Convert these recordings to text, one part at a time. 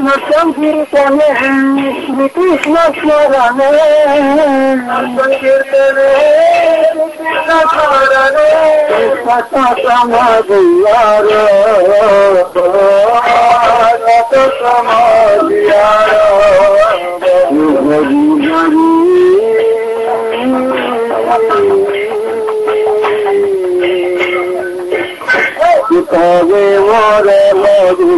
संकीर्तने श्रीकृष्ण स्मरणे संकीर्तने कृष्ण स्मरणे सत समाधियार सत समाधियार हरि हरि कवे मोरे मधु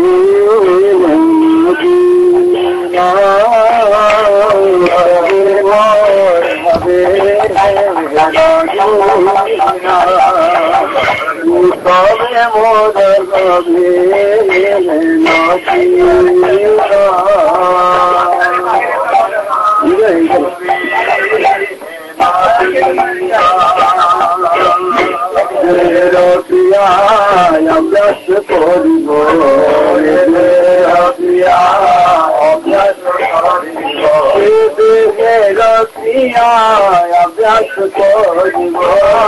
अभ्यास करिब अभ्यास करिब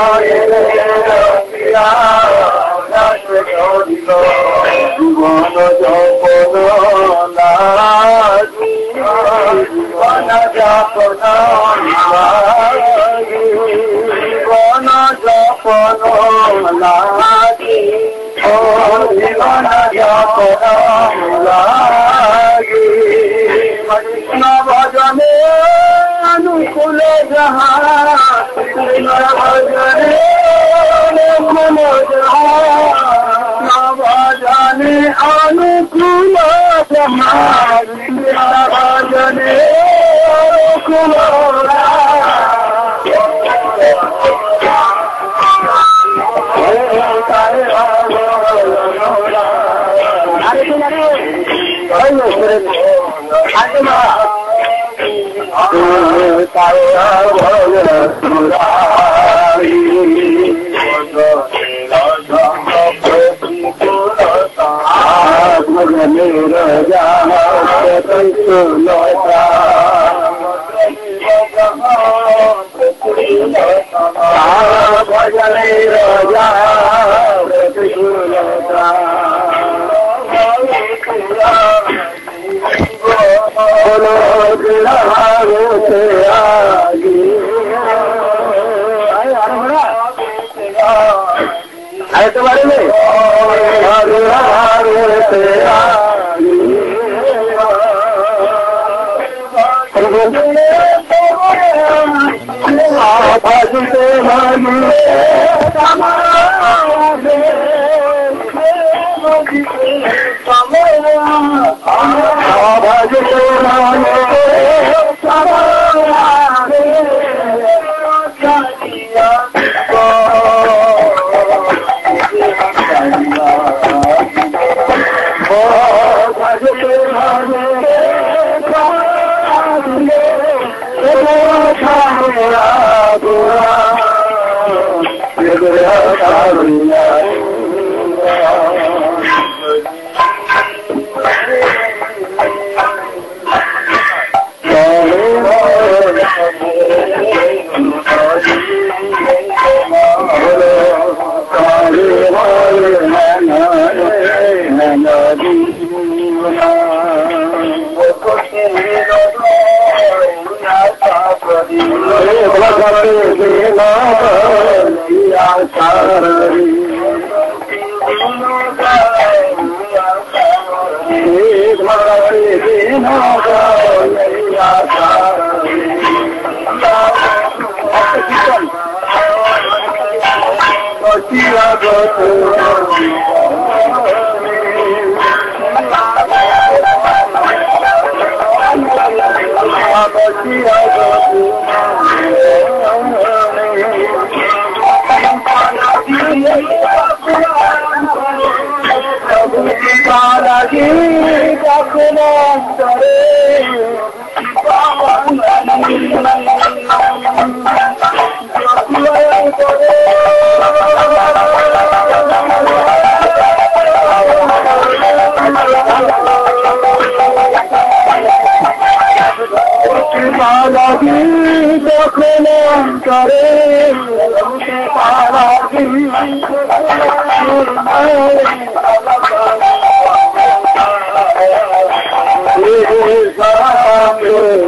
जीवन जपन जीवन जपन जीवन जपन लागी जीवन जपन लागी कृष्ण भजने अनुकूल जहाँ कृष्ण भजने अनुकूल जहाँ भजने अनुकूल जहाँ कृष्ण भजने अनुकूल अरे तुम्हारे में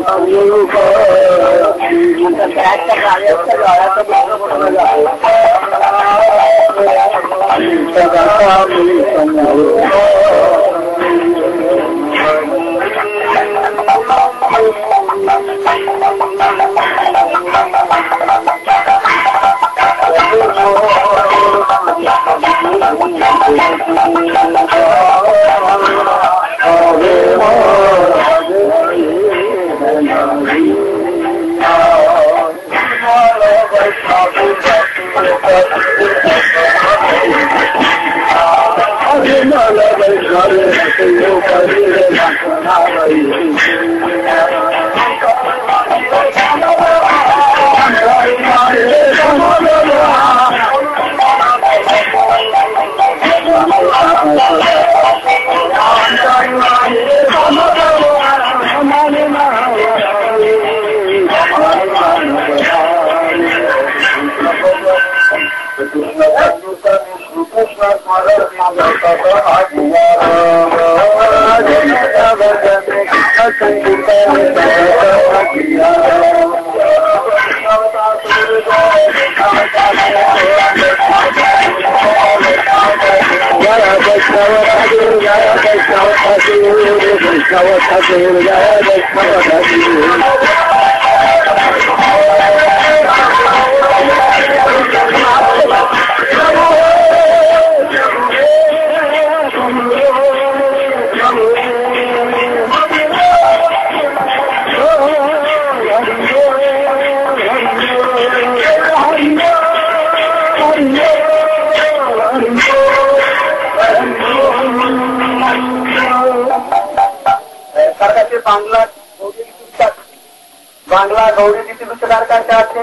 বাংলা গৌরী গীতি বিচার কাছে আছে,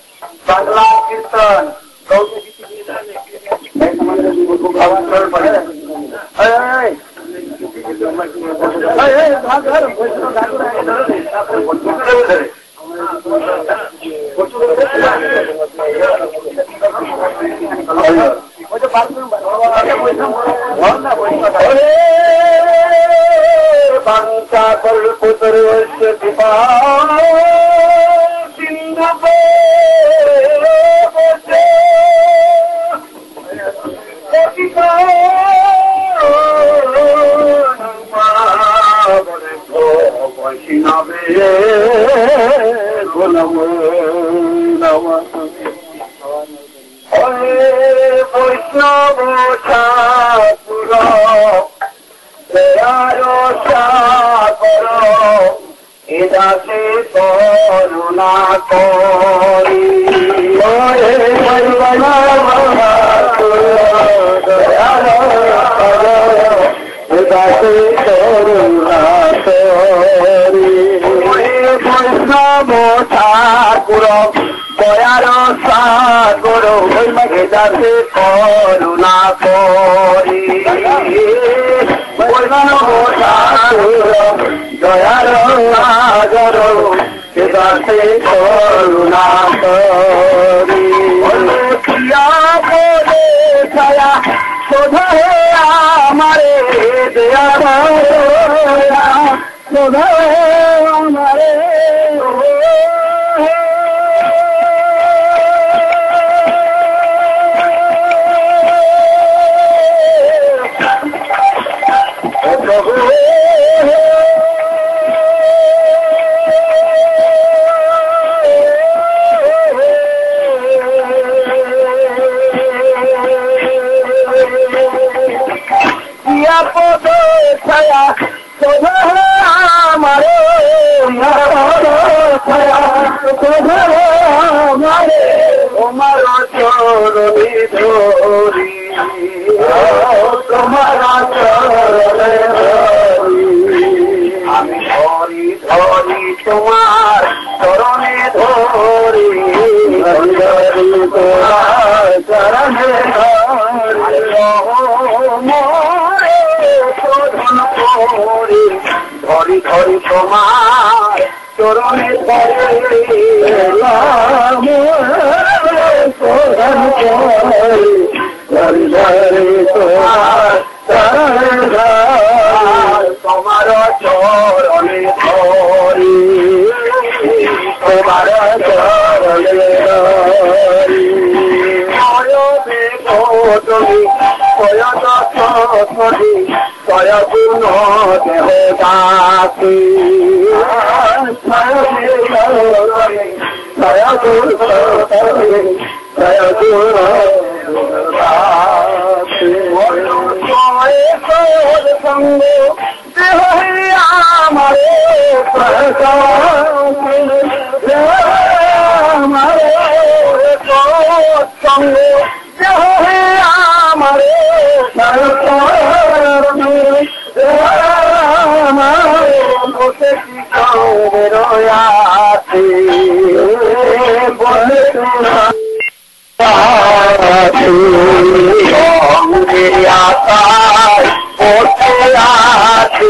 বাংলা কীর্তন গৌরী গীতি বাংলা কল্পতর কৃপা বৈষ্ণব ঠাকুর সাগর এদাসে করুণা করি এদাসে করুণা করি বৈষ্ণব ঠাকুর দয়ার সাগর এদাসে করুণা করি দয়ার সাগর এদাসে করুণা করি বলে ছায়া শোধা হে আমারে দয়া শোধা হে আমারে পদ ছায়া শোধা হে আমারে ছায়া শোধা হে আমারে তোমার চরণে ধরি তোমার চরণে ধরি আমি ধরি ধরি তোমার চরণে ধরি তোমার চরণে ধরি ধরি ধরি তোমার চরণে ধরি ধরি ধরি তোমার চরণে তোমার চরণে ধরি তুমি কয় গুণ দেহ দাসী সঙ্গ দেহ আমারে সঙ্গ দেহ আমারে বসে কি রয়াছে বলে আশায় বসে আছে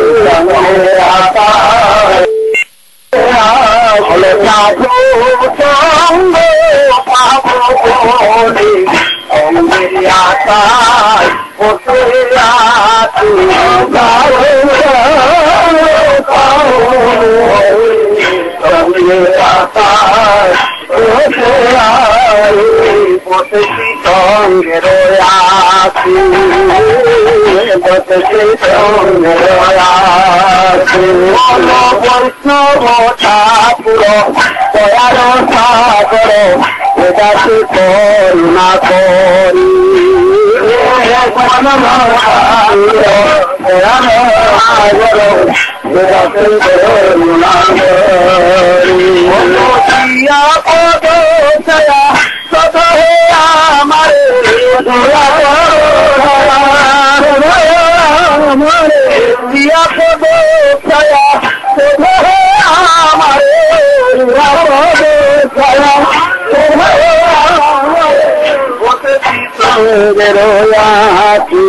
বলে সাধু সঙ্গ পাবো বলে অঙ্গের আশায় বসে আছে বসেছি সঙ্গে রয়াছি বসেছি সঙ্গে রয়াছি বৈষ্ণব ঠাকুর দয়ার সাগর বেদাসি করুণা করি বেদাসি করুণা করি পদ ছায়া সদা আমারে দিয়া পদ ছায়া সদা আমারে ছায়া বসেছি সঙ্গে রয়াছি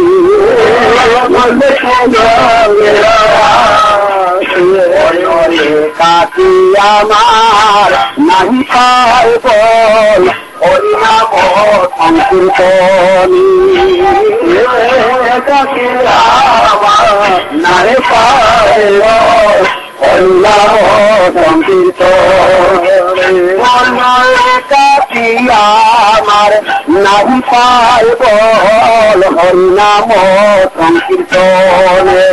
কাকি আমার নাহি পায় বল হরিনাম সংকীর্তনী কাকি আমার নাহি পায় বল হরিনাম সংকীর্তনী কাকি আমার নাহি পায় বল হরিনাম সংকীর্তনে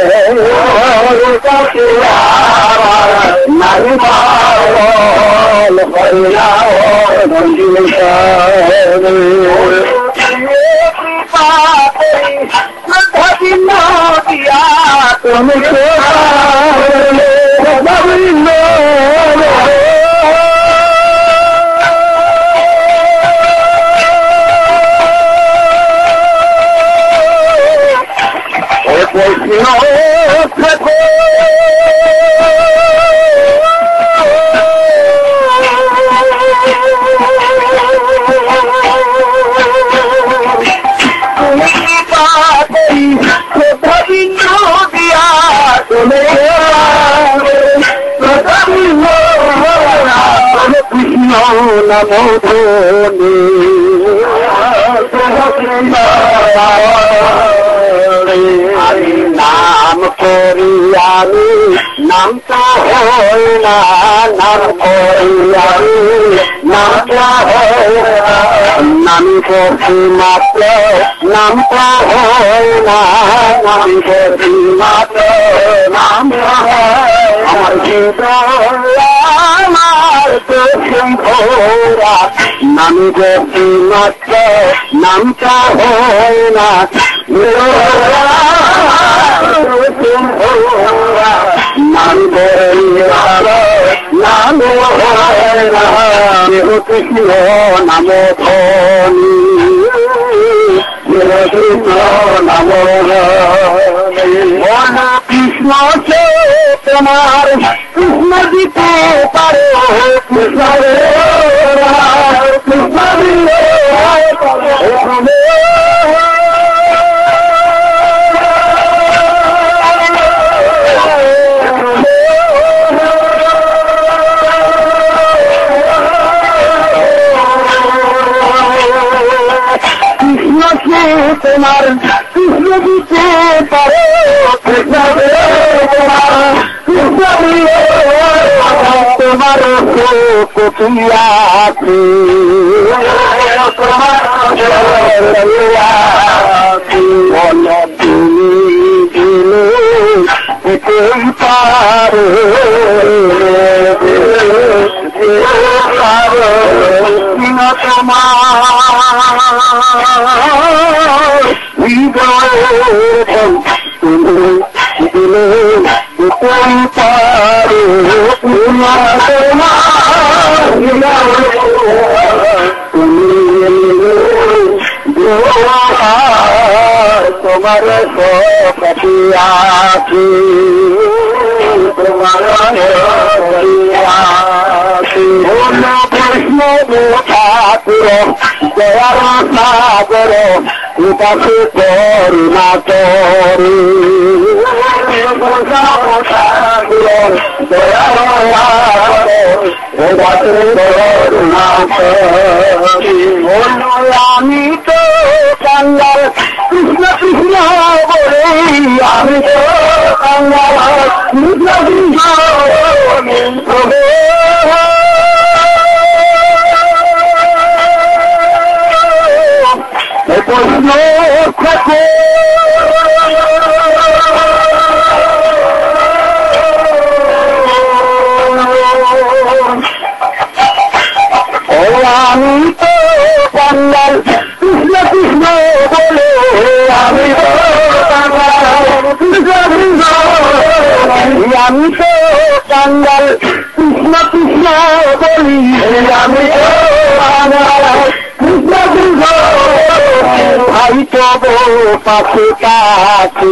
নাহি পায় বল হরিনাম সংকীর্তনে তুমি নমো ধনী নাম করি আমি নাম তো হয় না নাম করি আমি নাম তো হয় না নামি করছি মাত্র নাম তো হয় না নামি করছি মাত্র নাম আমার জীবন আমার দোষম ভোরা নামি করছি মাত্র নামটা হয় না নাম নাম হয় না কৃষ্ণ নাম ধনী কৃষ্ণ নাম কৃষ্ণ সে তোমার কৃষ্ণ দিতে পারে কৃষ্ণ কৃষ্ণ দিলে তোমার কৃষ্ণ দিতে পারে কৃষ্ণ তোমার কৃষ্ণ তোমার কপিয়াছি বল তুমি দিলে এতেই পারে তোমার হৃদয় তুমি দিলে এতেই পারে তোমার কপিয়াছি তোমার কৃষ্ণ ঠাকুর দয়ার সাগর উপাসে করুণা করে ঠাকুর দয়ার উপাসে করুণা করে আমি তো কাঙ্গাল কৃষ্ণ কৃষ্ণ বলে আমি তো কাঙ্গাল কৃষ্ণ কৃষ্ণ প্রশ্ন থাকে আমি তো কাঙ্গাল কৃষ্ণ কৃষ্ণ বলে আমি তো কাঙ্গাল কৃষ্ণ কৃষ্ণ আমি তো কাঙ্গাল কৃষ্ণ কৃষ্ণ বলি আমি তো কাঙ্গাল কৃষ্ণ কৃষ্ণ ভাই তব পাশে কাছে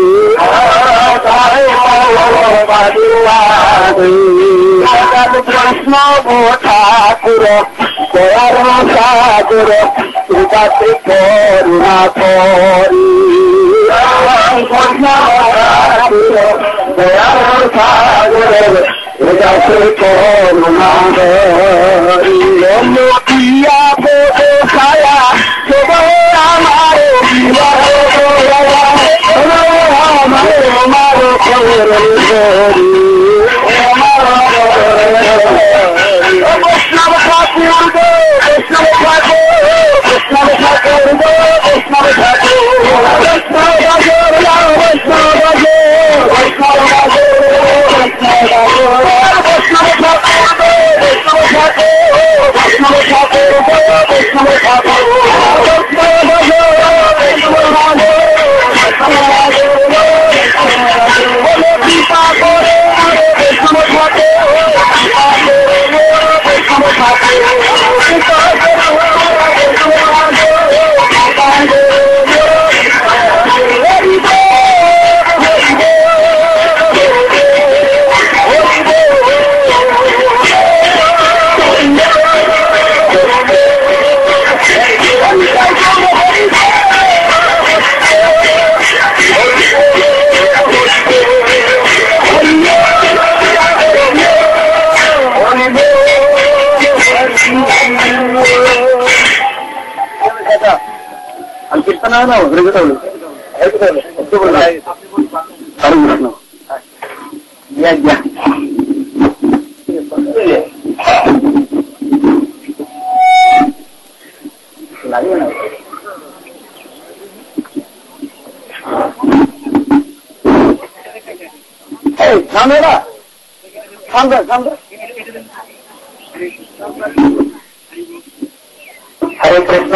কৃষ্ণ ঠাকুর দয়ার সাগর উপাসে করুণা করি কৃষ্ণ ঠাকুর দয়ার সাগর উপাসে করুণা করি লকিয়া ছায়া আমার বৈষ্ণব ঠাকুর বৈষ্ণব ঠাকুর বৈষ্ণব ঠাকুর বৈষ্ণব ঠাকুর বৈষ্ণব বৈষ্ণব No, regretable. Ya. Hey, Samira. Samira. Hare Krishna.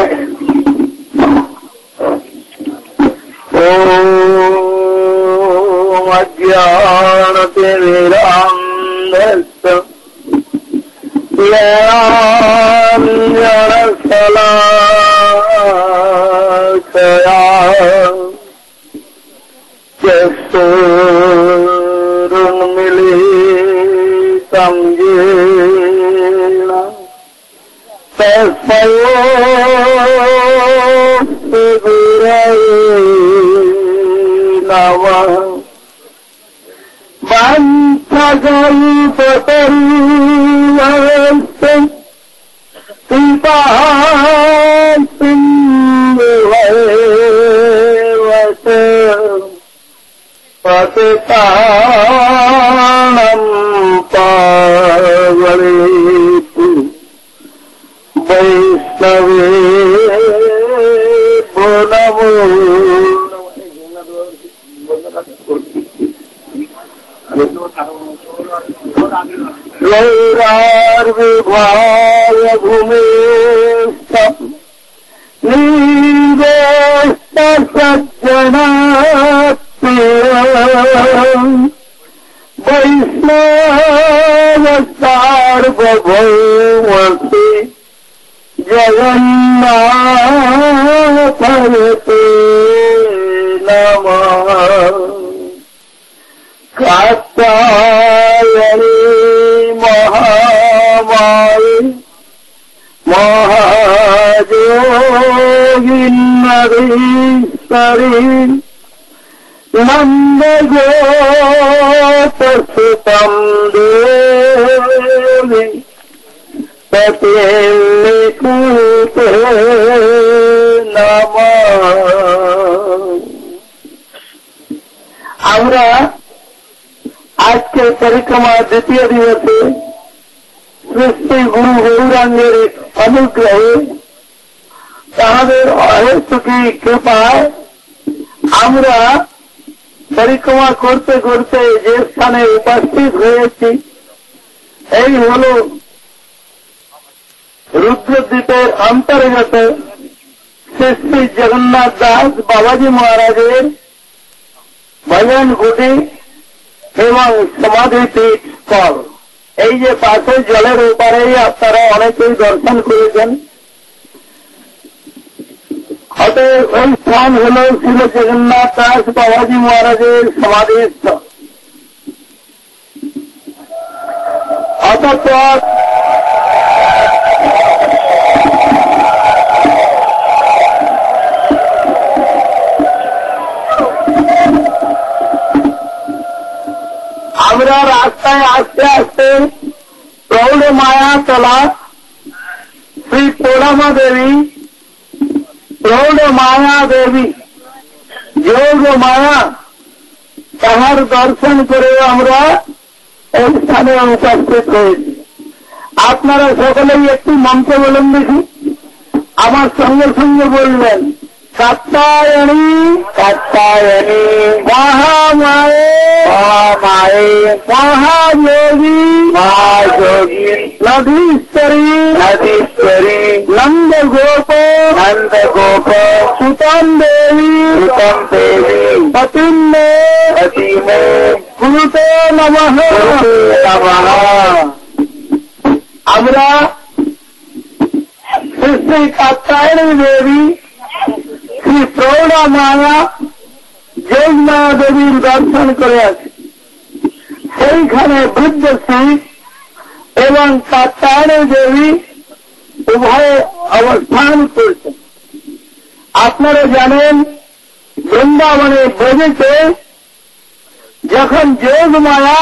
अज्ञानतिमिरान्धस्य ज्ञानशलाकया चक्षुरुन्मीलितं येन तस्मै नमः वाञ्छगल्पतरुवस्य कृपासिन्धुवैवत पतितानं पावनेभ्यो বৈষ্ণবে নমো গৌরার বিভায় ভূমি নিবেষ্ট সজ্জন বৈষ্ণব সার্বভৌমসি জগন্নাথে নমঃ। কাত্যায়নী মহামায়ী মহাযোগীশ্বরী নন্দগোপসুতম দেবী ততে নমঃ। আমরা আজকে পরিক্রমার দ্বিতীয় দিবসে শ্রী গুরু গৌরাঙ্গের অনুগ্রহে তাহাদের অহেতুকী কৃপায় আমরা পরিক্রমা করতে করতে যে স্থানে উপস্থিত হয়েছি এই হল রুদ্রদ্বীপের অন্তর্গত শ্রী শ্রী জগন্নাথ দাস বাবাজি মহারাজের ভজন কুটি এবং সমাধিপীঠ স্থল। এই যে পাশে জলের ওপারেই আপনারা অনেকেই দর্শন করেছেন। অতএব ওই স্থান হল শ্রী জগন্নাথ দাস বাবাজি মহারাজের সমাধিস্থল। অতঃপর আমরা রাস্তায় আস্তে আস্তে প্রৌঢ় মায়া তলা শ্রী পূর্ণমা দেবী, প্রৌঢ় মায়া দেবী, যোগ মায়া তাহার দর্শন করে আমরা এই স্থানে উপস্থিত হয়েছি। আপনারা সকলেই একটু মন্ত্র বলেন দেখি, আমার সঙ্গে সঙ্গে বলবেন কাত্যায়নী কাত্যায়নী মহামায়ে মহামায়ে মহাযোগী মহাযোগী নদীশ্বরী নদীশ্বরী নন্দগোপ নন্দগোপ সুতম দেবী সুতম দেবী পতিমে পতিমে গুরুতে নমঃ নমঃ। আমরা শ্রী কাত্যায়নী দেবী শ্রী প্রৌঢ় মায়া যোগমায়া দেবীর দর্শন করে আছে। সেইখানে বুদ্ধ শ্রী এবং কাত্যায়নী দেবী উভয়ে অবস্থান করছেন। আপনারা জানেন বৃন্দাবনে ব্রজেতে যখন যোগমায়া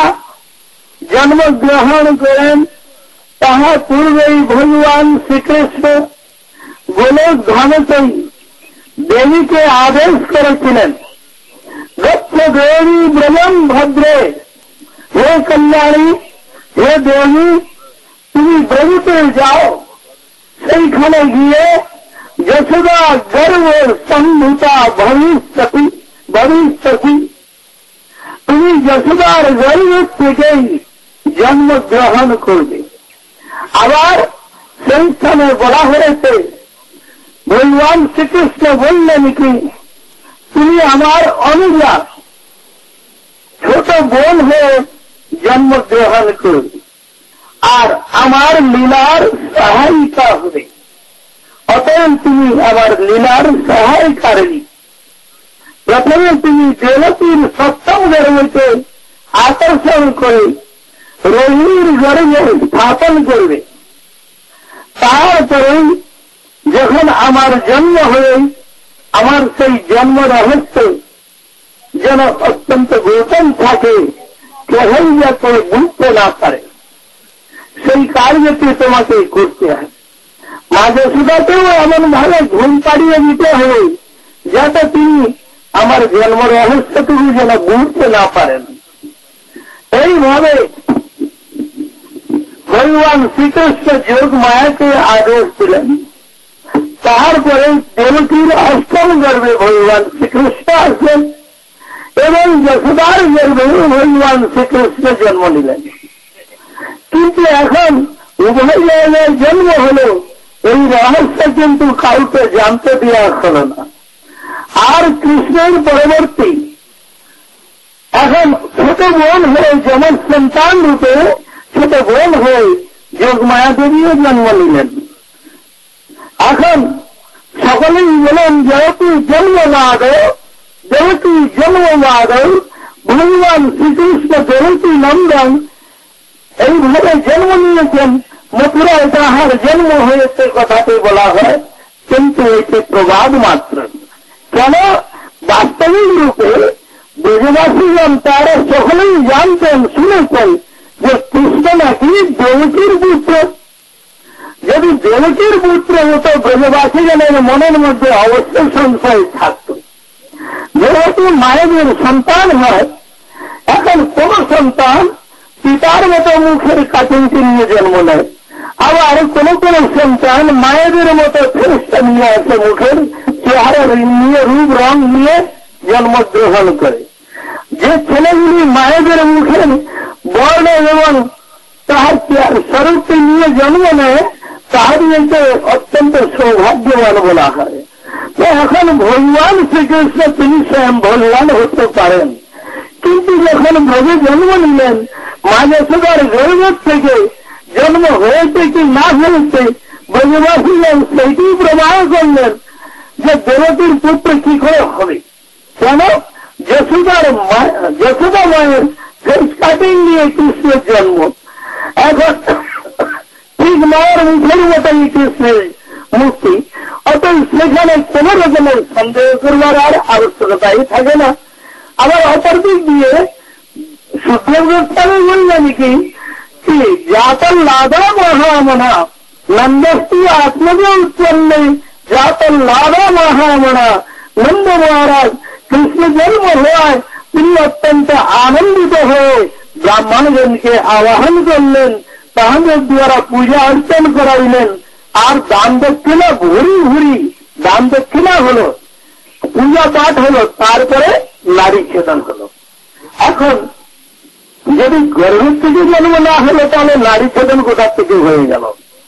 জন্মগ্রহণ করেন তাহার পূর্বেই ভগবান শ্রীকৃষ্ণ গোলক ধামতেই দেবীকে আদেশ করেছিলেন, গচ্ছ দেবী ব্রজম ভদ্রে, হে কল্যাণী, হে দেবী তুমি ব্রজতে যাও। সেইখানে গিয়ে যশোদা গর্ভ সম্ভূতা ভবিষ্যতি ভবিষ্যতি, তুমি যশোদার গর্ভ থেকেই জন্মগ্রহণ করবে। আবার সেই স্থানে বলা হয়েছে ভগবান শ্রীকৃষ্ণ বললেন কি তুমি আমার অনুজা ছোট বোন হয়ে জন্মগ্রহণ করবে আর আমার লীলার সহায়িকা হবে। অতএব তুমি আমার লীলার সহায়িকারিণী। প্রথমে তুমি দেবতীর সপ্তম গর্ভকে আকর্ষণ করে রোহিণীর গর্ভে স্থাপন করবে। তারপরে যখন আমার জন্ম হয়ে আমার সেই জন্ম রহস্য যেন অত্যন্ত গোপন থাকে, কেহই যাতে বুঝতে না পারে, সেই কার্যটি তোমাকে করতে হয়। মা যশোদাকেও এমন ভাবে ঘুম পাড়িয়ে দিতে হবে যাতে তিনি আমার জন্ম রহস্যটুকু যেন বুঝতে না পারেন। এইভাবে ভগবান শ্রীকৃষ্ণ যোগ মায়াকে আদেশ দিলেন তারপরে দেবকীর অষ্টম গর্ভে ভগবান শ্রীকৃষ্ণ আসলেন এবং যশোদার গর্ভে ভগবান শ্রীকৃষ্ণ জন্ম নিলেন। কিন্তু এখন উভয় জায়গায় জন্ম হল, এই রহস্য কিন্তু কাউকে জানতে দেওয়া হল না। আর কৃষ্ণের পরবর্তী এখন ছোট বোন হয়ে যমজ সন্তান রূপে ছোট বোন হয়ে যোগমায়া দেবীও জন্ম নিলেন। এখন সকলেই বলেন দেবকী জন্মবাদৌ দেবকী জন্মবাদৌ ভগবান শ্রীকৃষ্ণ দেবকী নন্দন এইভাবে জন্ম নিয়েছেন। মথুরায় তাহার জন্ম হয়েছে কথাটি বলা হয়, কিন্তু এটি প্রবাদ মাত্র। কেন? বাস্তবিক রূপে ব্রজবাসীগণ তারা সকলেই জানতেন, শুনেছেন যে কৃষ্ণ নাকি দেবকীর পুত্র। যদি দেবকীর পুত্র হতো ব্রজবাসীগণের মনের মধ্যে অবশ্যই সংশয় থাকত। যেহেতু মায়েদের সন্তান হয়, এখন কোন সন্তান পিতার মতো মুখের কাটিংটি নিয়ে জন্ম নেয়, আবার কোন কোন সন্তান মায়েদের মতো ফেরেশতা নিয়ে আসে, মুখের চেহারা নিয়ে রূপ রং নিয়ে জন্মগ্রহণ করে। যে ছেলেগুলি মায়েদের মুখের বর্ণ এবং তাহার স্বরূপটি নিয়ে জন্ম নেয়, তাহাদেরকে অত্যন্ত সৌভাগ্যবান বলা হয়। তো এখন ভগবান শ্রীকৃষ্ণ তিনি স্বয়ং ভগবান হতে পারেন, কিন্তু যখন ব্রজে জন্ম নিলেন, মা যশোদার গর্ভ থেকে জন্ম হয়েছে কি না হয়েছে ব্রজবাসীগণ সেইটি প্রমাণ করলেন যে দেবকীর পুত্র কি করে হবে। কেন? যশোদা মায়ের ফেস কাটিং নিয়ে কৃষ্ণের জন্ম। এখন ঠিক মায়ের মুখের মতোই কৃষ্ণের মুক্তি, অতএব সেখানে কোন রকমের সন্দেহ করবার আর আবশ্যকতাই থাকে না। আবার অপর দিক দিয়ে সুখদেব গোস্বামী বললেন কি জাতল্লাদা মহামনা নন্দস্তি আত্মজে উৎপন্নে জাতল্লাদা মহামনা নন্দ মহারাজ কৃষ্ণ জন্ম হওয়ায় তিনি অত্যন্ত আনন্দিত হয়ে ব্রাহ্মণগণকে আহ্বান করলেন, তাহাদের দ্বারা পূজা অর্চন করাইলেন। আর দান দক্ষিণা ভুরি ভুরি দান দক্ষিণা হল, পূজা পাঠ হল, তারপরে নারী ছেদন হল। এখন যদি গর্ভের থেকে জন্ম না হলো তাহলে নারী ছেদন কোথা থেকে হয়ে গেল?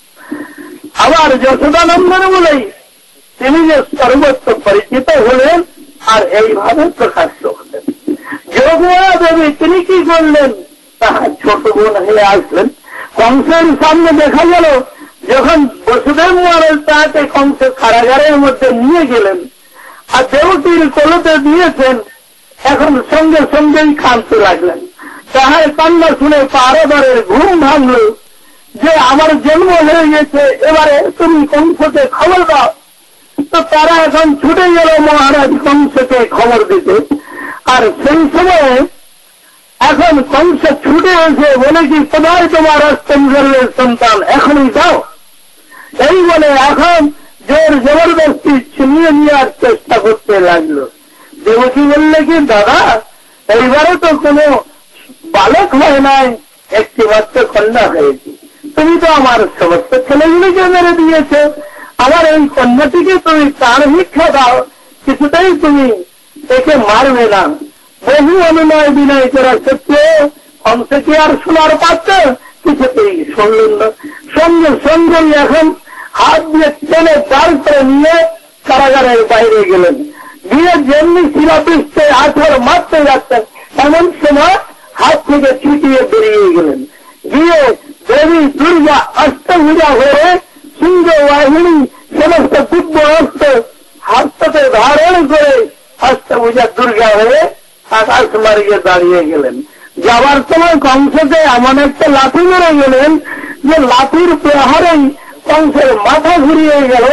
আবার যশোদানন্দন বলেই তিনি যে সর্বত্র পরিচিত হলেন আর এইভাবে প্রকাশ্য হলেন। যোগমায়া দেবী তিনি কি করলেন? তাহার ছোট বোন হয়ে আসলেন। কংসের সামনে দেখা গেল যখন বসুদেব মহারাজ তাকে কংস কারাগারের মধ্যে নিয়ে গেলেন আর দেবকীর কোলতে দিয়েছেন, এখন সঙ্গে সঙ্গেই কাঁদতে লাগলেন। তাহার কান্না শুনে পারদরের ঘুম ভাঙল যে আমার জন্ম হয়ে গেছে, এবারে তুমি কংসকে খবর দাও। তো তারা এখন ছুটে গেল মহারাজ কংসকে খবর দিতে। আর সেই সময়ে এখন কংস ছুটে এসে বলে কি কোথায় তোমার অষ্টমগর্ভের সন্তান, এখনই দাও। এই বলে এখন জোর জবরদস্তি ছিনিয়ে নেওয়ার চেষ্টা করতে লাগলো। দেবকী বললে কি দাদা এইবারে তো কোনো বালক হয় নাই, একটি মাত্র কন্যা হয়েছে। তুমি তো আমার সমস্ত ছেলেগুলিকে মেরে দিয়েছে, আমার এই কন্যাটিকে তুমি প্রাণ ভিক্ষা দাও, কিছুতেই তুমি একে মারবে না। বহু অনুনয় বিনয় করা সত্ত্বেও কংসকে আর শোনার পাত্র কিছুতেই শুনলেন না। সঙ্গে সঙ্গেই এখন হাত দিয়ে টেনে পার করে নিয়ে কারাগারের বাইরে গেলেন। গিয়ে যেমনি শিলাপৃষ্ঠে আছর মারতে যাচ্ছেন এমন সময় হাত থেকে ছিটিয়ে বেরিয়ে গেলেন। গিয়ে দেবী দুর্গা অষ্টভুজা হয়ে সিংহ বাহিনী সমস্ত দিব্য অস্ত্র হাততে ধারণ করে অষ্টভুজা দুর্গা হয়ে আকাশ মার্গে দাঁড়িয়ে গেলেন। যাবার সময় কংসকে এমন একটা লাঠি মেরে গেলেন যে লাঠির প্রহারেই কংসের মাথা ঘুরিয়ে গেল।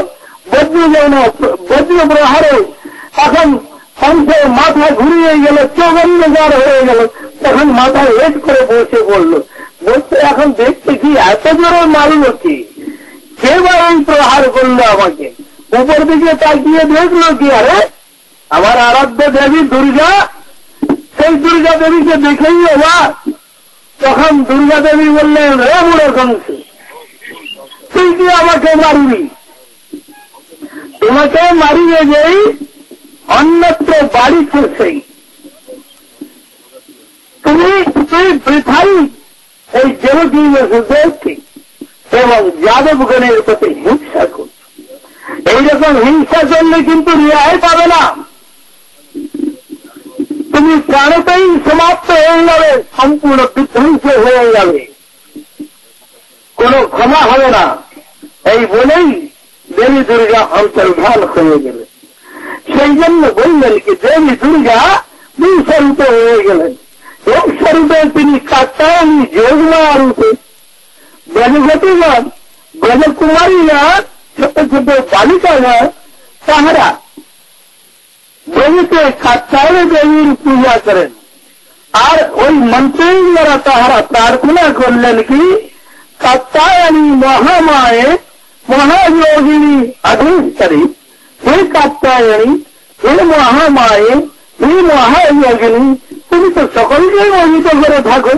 বজ্র প্রহারে এখন কংসের মাথা ঘুরিয়ে গেল, চৌবন্নজার হয়ে গেল। তখন মাথা হেট করে বসে পড়ল। বলছে এখন দেখতে কি এত জোরে মারল কি, কে বা এই প্রহার করলো আমাকে? উপর দিকে তাকিয়ে দেখলো কি, আরে আমার আরাধ্য দেবী দুর্গা। সেই দুর্গা দেবীকে দেখেই অবাক। তখন দুর্গা দেবী বললেন, রে বুড়ো কংস, তুই কি আমাকে মারবি? তোমাকে মারিয়ে যেই অন্যত্র বাড়িছে সেই, তুমি বৃথাই এই দেবকী বসুদেবকে এবং যাদবগণের প্রতি হিংসা করছ। এইরকম হিংসা করলে কিন্তু রেহাই পাবে না, তুমি প্রাণতেই সমাপ্ত হয়ে যাবে, সম্পূর্ণ বিধ্বংস হয়ে যাবে, কোনো ক্ষমা হবে না। এই বলেই দেবী দুর্গা অন্তর্ধান হয়ে গেলেন। সেই জন্য বললেন কি দেবী দুর্গা দুই স্বরূপে হয়ে গেলেন। এক স্বরূপে তিনি কাত্যায়নী যোগমায়া রূপে, ব্রজগতিগণ ব্রজকুমারীগণ ছোট ছোট বালিকাগণ তাহারা ব্রজতে কাত্যায়নী দেবীর পূজা করেন। আর ওই মন্ত্রের দ্বারা তাহারা প্রার্থনা করলেন কি কাত্যায়নী মহামায়ে মহাযোগিনী অধীশ্বরী, হে কাত্যায়নী, হে মহামায়ে, হে মহাযোগিনী, তুমি তো সকলকে মোহিত করে থাকো।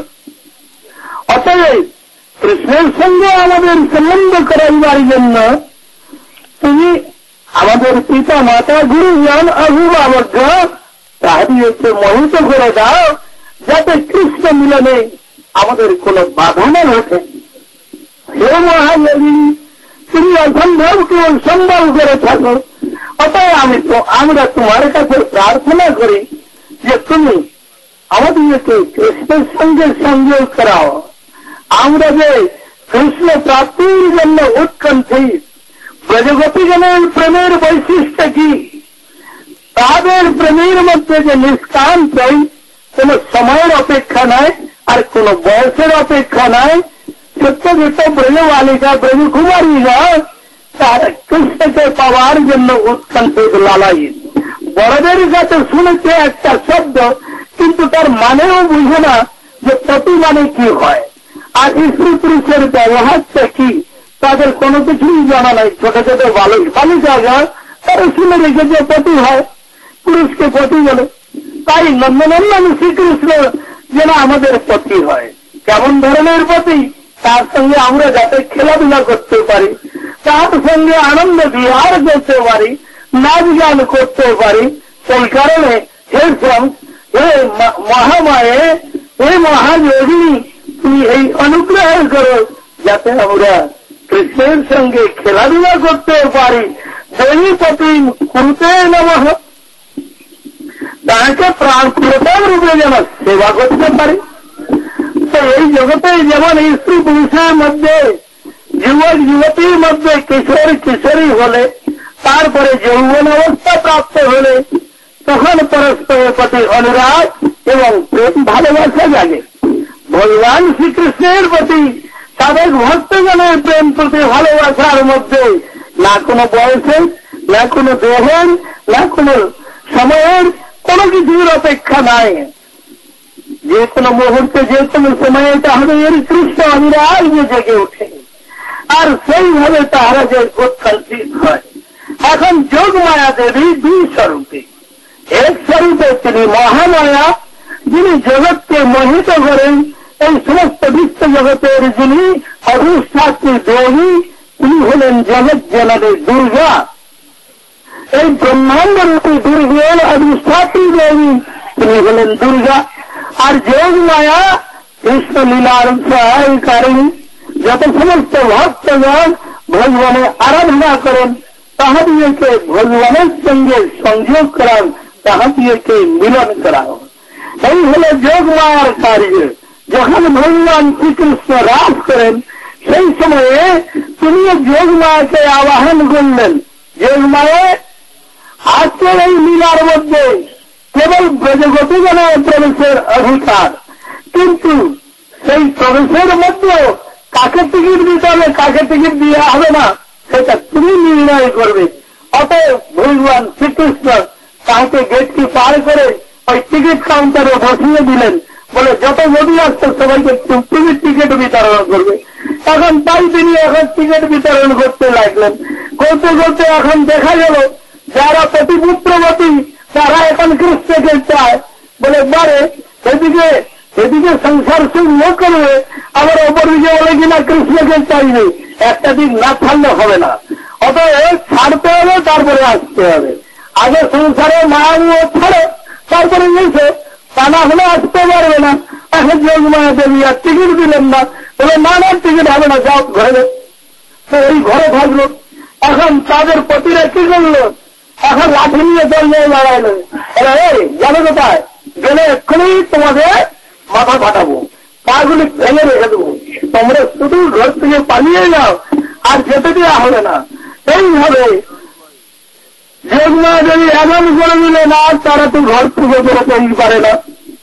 অতএব কৃষ্ণের সঙ্গে আমাদের সম্বন্ধ করাইবার জন্য তুমি আমাদের পিতা মাতা গুরুজন অভিভাবক তাহাদেরকে মোহিত করে দাও, যাতে কৃষ্ণ মিলনে আমাদের কোন বাধা না ঘটে। হে মহাযোগিনী, তুমি অসম্ভবকে সম্ভব করে থাকো। অতএব আমরা তোমার কাছে প্রার্থনা করি যে তুমি আমাদেরকে কৃষ্ণের সঙ্গে সংযোগ করাও। আমরা যে কৃষ্ণ প্রাপ্তির জন্য উৎকণ্ঠিত, ব্রজগতিগণের প্রেমের বৈশিষ্ট্য কি, তাদের প্রেমের মধ্যে যে নিষ্কাম চাই, কোন সময়ের অপেক্ষা নাই আর কোন বয়সের অপেক্ষা নাই। ছোট্ট ছোট ব্রজবালিকা ব্রজকুমারীরা তারা কৃষ্ণকে পাওয়ার জন্য উৎকণ্ঠিত লালায়িত। বড়দের কাছে শুনেছে একটা শব্দ, কিন্তু তার মানেও বুঝে না যে পতি মানে কি হয় আর স্ত্রী পুরুষের ব্যবহারটা কি, তাদের কোনো কিছুই জানা নাই। ছোট ছোট বালিকা তারা শুনে রেখেছে পতি হয়, পুরুষকে পতি বলে। তাই নন্দনন্দন শ্রীকৃষ্ণ যেন আমাদের পতি হয়। কেমন ধরনের পতি, তার সঙ্গে আমরা যাতে খেলাধুলা করতে পারি, তার সঙ্গে আনন্দ বিহার করতে পারি, নাচ গান করতে পারি। সেই কারণে হে হে মহামায়ে, হে মহাযোগিনী, তুমি এই অনুগ্রহ করো যাতে আমরা কৃষ্ণের সঙ্গে খেলাধুলা করতে পারি। দেবী পতি কুরুতে নমঃ, তাকে প্রাণ প্রথম রূপে যেন সেবা করতে পারে। তো এই জগতে যেমন স্ত্রী পুরুষের মধ্যে, যুবক যুবতীর মধ্যে কিশোর কিশোরী হলে, তারপরে যৌবন অবস্থা প্রাপ্ত হলে, তখন পরস্পরের প্রতি অনুরাগ এবং প্রেম ভালোবাসা জাগে। ভগবান শ্রীকৃষ্ণের প্রতি তাদের ভক্তগণের প্রেম প্রতি ভালোবাসার মধ্যে না কোনো বয়সের, না কোনো দেহের, না কোনো সময়ের কোনো কিছুর অপেক্ষা নাই। যে কোনো মুহূর্তে যে কোনো সময়ে তাহলে এর কৃষ্ণ অনুরাগ জেগে ওঠে, আর সেইভাবে তাহারা যে উৎকণ্ঠিত হয়। এখন যোগমায়া দেবী দুই স্বরূপে। এক স্বরূপে তিনি মহামায়া, যিনি জগৎকে মোহিত করেন, এই সমস্ত বিশ্ব জগতের যিনি অধিষ্ঠাত্রী দেবী, তিনি হলেন জগৎ জননী দুর্গা। এই ব্রহ্মাণ্ড রূপী দুর্গের অধিষ্ঠাত্রী দেবী তিনি হলেন দুর্গা। আর যোগমায়া কৃষ্ণ লীলার সহায়কারিণী। যত সমস্ত ভক্তগণ ভগবানের আরাধনা করেন, তাহাদিকে ভগবানের সঙ্গে সংযোগ করান, তাহাদিকে মিলন করান। এই হল যোগমায়ার কার্য। যখন ভগবান শ্রীকৃষ্ণ রাস করেন, সেই সময়ে তিনি যোগমায়াকে আবাহন করলেন। যোগমায়া আজকের এই লীলার মধ্যে কেবল ব্রজগতিগণের প্রবেশের অধিকার, কিন্তু সেই প্রবেশের মধ্যে কাকে টিকিট দিতে হবে, কাকে টিকিট দেওয়া হবে না, সেটা তুমি নির্ণয় করবে। অতএব ভগবান শ্রীকৃষ্ণ তাকে গেটটি পার করে ওই টিকিট কাউন্টারে বসিয়ে দিলেন, বলে যত নদী আসছে সবাইকে তুমি টিকিট বিতরণ করবে। এখন তাই তিনি এখন টিকিট বিতরণ করতে লাগলেন। করতে করতে এখন দেখা গেল যারা প্রতিপুত্রবতী তারা এখন কৃষ্ণকে চায়, বলে বারে এদিকে সংসার সুখ লোক করবে, আবার অপরদিকে বলে কিনা কৃষ্ণকে চাইবে। একটা দিক না থাকলে হবে না। অতএব ছাড়তে হবে, তারপরে আসতে হবে। আগে সংসারে মায়ামুখ ছাড়ে, তারপরে গেছে, তা না হলে আসতে পারবে না। এখন যোগমায়া দেবী আর টিকিট দিলেন না, বলে না না টিকিট হবে না, যাও ঘরে। তো এই ঘরে থাকলো। এখন তাদের পতিরা কি করলো, এখন লাঠি নিয়ে চলে দাঁড়াইল, এই যাবে কোথায়, গেলে এক্ষুনি তোমাদের মাথা ফাটাবো, পাগুলি ভেঙে রেখে দেবো, তোমরা শুধু ঘর থেকে পালিয়ে যাও, আর যেতে দেওয়া হবে না। এইভাবে যোগমায়া দেবী এমন করে দিলে না, তারা তো ঘর থেকে বেরোতেই পারে না।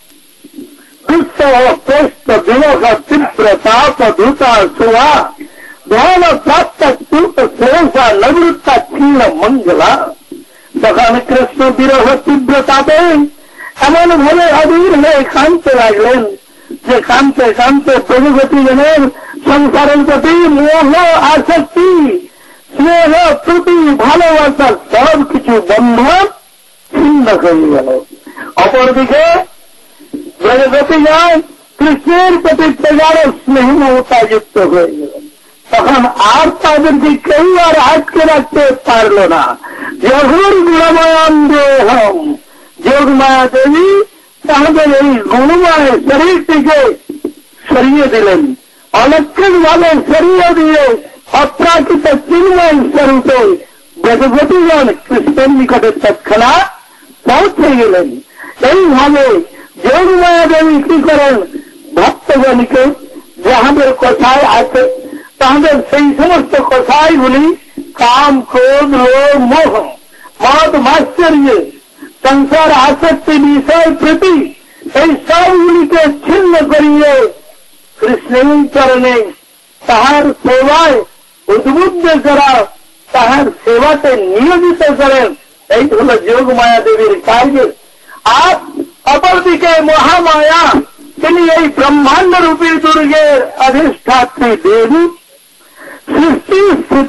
শ্রেষ্ঠ বিমোহ তীব্র তাপ ধূতা শোভা ধ্যান প্রাপ্ত স্তূপ শেষা নবৃত্তা ক্ষীণ মঙ্গলা। তখন কৃষ্ণ বিরহ তীব্র তাপে এমন ভাবে অধীর হয়ে কাঁদতে লাগলেন যে কাঁদতে কাঁদতে প্রভুগতি জনের সংসারের প্রতি মোহ আসক্তি, স্নেহ প্রতি ভালোবাসার সব কিছু বন্ধন ছিন্ন হয়ে গেল। অপরদিকে ব্রজগতি যায় কৃষ্ণের প্রতি প্রগাঢ় স্নেহ মমতা যুক্ত হয়ে গেল। তখন আর তাদেরকে কেউ আর আটকে রাখতে পারল না। যখন গুণময়াম দেহম, যোগমায়া দেবী তাদের এই গুণময় শরীরটিকে সরিয়ে দিলেন, অলক্ষিত ভাবে সরিয়ে দিয়ে অপ্রাকৃত চিন্ময় স্বরূপে ব্রজগতিগণ কৃষ্ণের নিকটে তৎক্ষণাৎ পৌঁছে গেলেন। এইভাবে যোগমায়া দেবী কি করেন, ভক্তগণকে যাহাদের কথায় আছে তাহাদের সেই সমস্ত কথাইগুলি কাম, ক্রোধ, লোভ, মোহ, মদ, মাশ্চর্য, সংসার আসক্তি, বিষয় প্রীতি, এই সবগুলিকে ছিন্ন করিয়ে কৃষ্ণের চরণে তাহার সেবায় উদ্বুদ্ধ করা, তাহার সেবাতে নিয়োজিত করেন। এই হল যোগমায়া দেবীর কার্য। আর অপরদিকে মহামায়া, তিনি এই ব্রহ্মাণ্ড রূপী দুর্গের অধিষ্ঠাত্রী দেবী। সৃষ্টি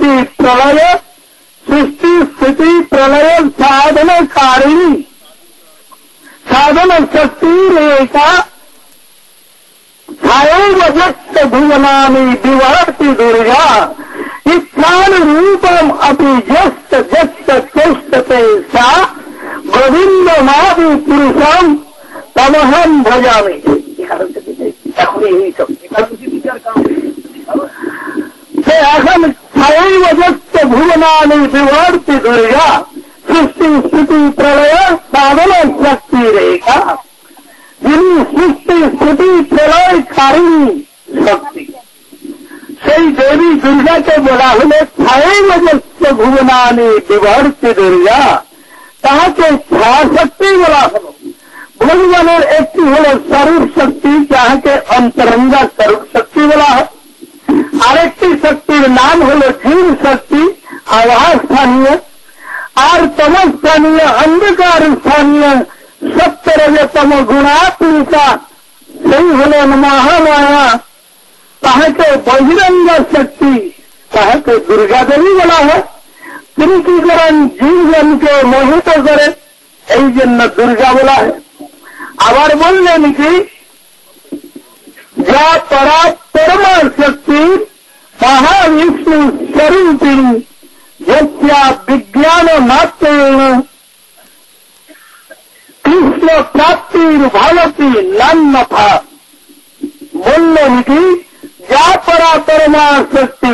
স্থিতি প্রলয় সাধনকারিণী, সাধন শক্তির একা ছায়োবজস্ত ভুবনানি বিভরতি দুর্গা ইচ্ছানুরূপম আপি যস্ত যস্ত চেষ্টতে সা গোবিন্দমাদি পুরুষম তমহম ভজামি। এখন এই এখন ছায়োবজস্ত ভুবনানি বিভরতি দুর্গা সৃষ্টি স্থিতি প্রলয় সাধন শক্তি রেখা, যিনি সৃষ্টি স্থিতি প্রলয় কারিণী শক্তি, সেই দেবী দুর্গাকে বলা হলে ছায়োবজস্ত ভুবনানি বিভরতি দুর্গা, তাহাকে ছায়া শক্তি বলা হল। ভগবানের একটি হল স্বরূপ শক্তি, যাহাকে অন্তরঙ্গা স্বরূপ শক্তি বলা হয়। আরেকটি শক্তির নাম হল জীব শক্তি, আভাস স্থানীয়, আর তমস্থানীয় অন্ধকার স্থানীয় সত্যরজতম গুণাত্মিকা, সেই হলেন মহামায়া। তাহাকে বহিরঙ্গ শক্তি, তাহাকে দুর্গা দেবী বলা হয়। তিনি কি করেন, জীবজনকে মোহিত করেন, এই জন্য দুর্গা বলা হয়। আবার বললেন কি, যা পরমা শক্তি মহাবিষ্ণু স্বরূপিণী যস্যা বিজ্ঞান মাত্রেণ কৃষ্ণ প্রাপ্তির ভাবতি নান্যথা। বললেন কি, যা পরমা শক্তি,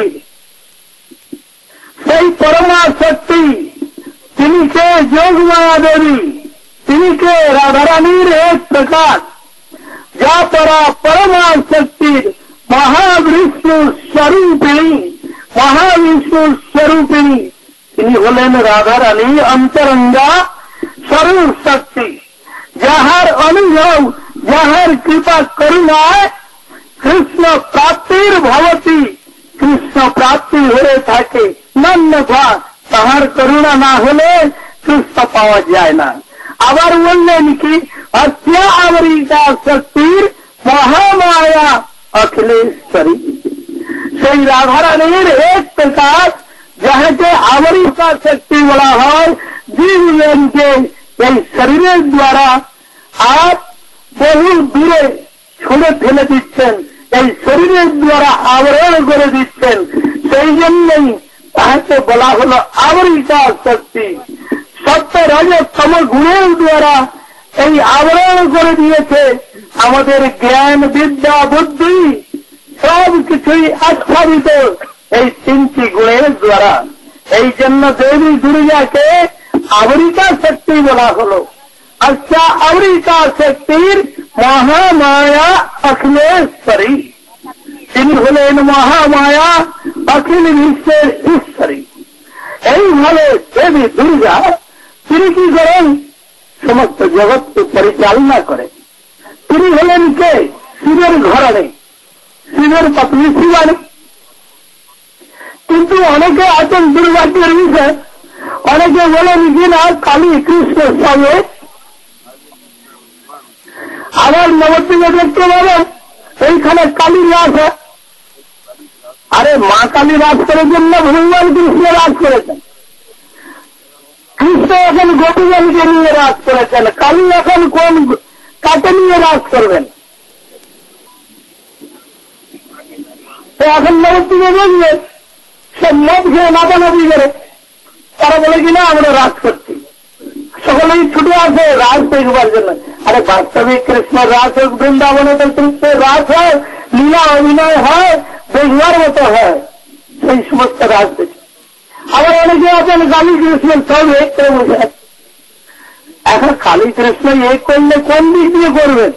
সেই পরমা শক্তি, তিনি কে যোগমায়া দেবী, তিনি কে রাধারানীর এক প্রকাশ। যা পরমা শক্তির মহাবিষ্ণু স্বরূপিণী, মহাবিষ্ণু স্বরূপিণী তিনি হলেন রাধারানী অন্তরঙ্গা স্বরূপ শক্তি, যাহার অনুভব, যাহার কৃপা করুণায় কৃষ্ণ প্রাপ্তির ভবতি, কৃষ্ণ প্রাপ্তি হয়ে থাকে। নান্যথা তাহার করুণা না হলে কৃষ্ণ পাওয়া যায় না। আবার বললেন কি, অত্যা আবরিতা শক্তির মহামায়া অখিলেশ্বরী, সেই রাধারানীর এক প্রকাশ, যাহাকে আবরিতা শক্তি বলা হয়। জীবজনকে এই শরীরের দ্বারা আপ বহু দূরে ছুড়ে ফেলে দিচ্ছেন, এই শরীরের দ্বারা আবরণ করে দিচ্ছেন। সেই জন্যই তাহাকে বলা হল আবরিতা শক্তি। সত্য রজ তম গুণের দ্বারা এই আবরণ করে দিয়েছে আমাদের জ্ঞান বিদ্যা বুদ্ধি সব কিছুই আচ্ছাদিত এই তিনটি গুণের দ্বারা। এই জন্য দেবী দুর্গাকে আবরিতা শক্তি বলা হল। আচ্ছা, আবরিতা শক্তির মহামায়া অখিলেশ্বরী, তিনি হলেন মহামায়া অখিল বিশ্বের ঈশ্বরী। এইভাবে দেবী দুর্গা তিনি কি করেন? সমস্ত জগৎকে পরিচালনা করেন। তিনি হলেন কে? শিবের ঘরাণে, শিবের পত্নী শিবানী। কিন্তু অনেকে আছেন দুর্ভাগ্যের বিষয়, অনেকে বলেন কিনা কালী কৃষ্ণ সঙ্গে। আবার নবদ্বীপে দেখতে পাবেন এইখানে কালী রাস হয়। আরে মা কালী রাস করেছেন না ভগবান কৃষ্ণ রাস করেছেন? কৃষ্ণ এখন গোপীগণকে নিয়ে রাস করেছেন, কালী এখন কোন কাকে নিয়ে রাস করবেন? তো এখন নবদ্বীপে দেখবে সব মদ খেয়ে নাচানাচি করে, তারা বলে কিনা আমরা রাস করছি। সকলেই ছুটে আসে রাস দেখবার জন্য। আরে বাস্তবিক কৃষ্ণের রাস হোক, বৃন্দাবনে তো কৃষ্ণের রাস হয়, লীলা অভিনয় হয়, দেখবার মতো হয়, সেই সমস্ত রাস দেখে। আবার অনেকে আছেন কালী কৃষ্ণের সব এক করে বসে আছে। এখন কালী কৃষ্ণ এক করলে কোন দিক দিয়ে করবেন?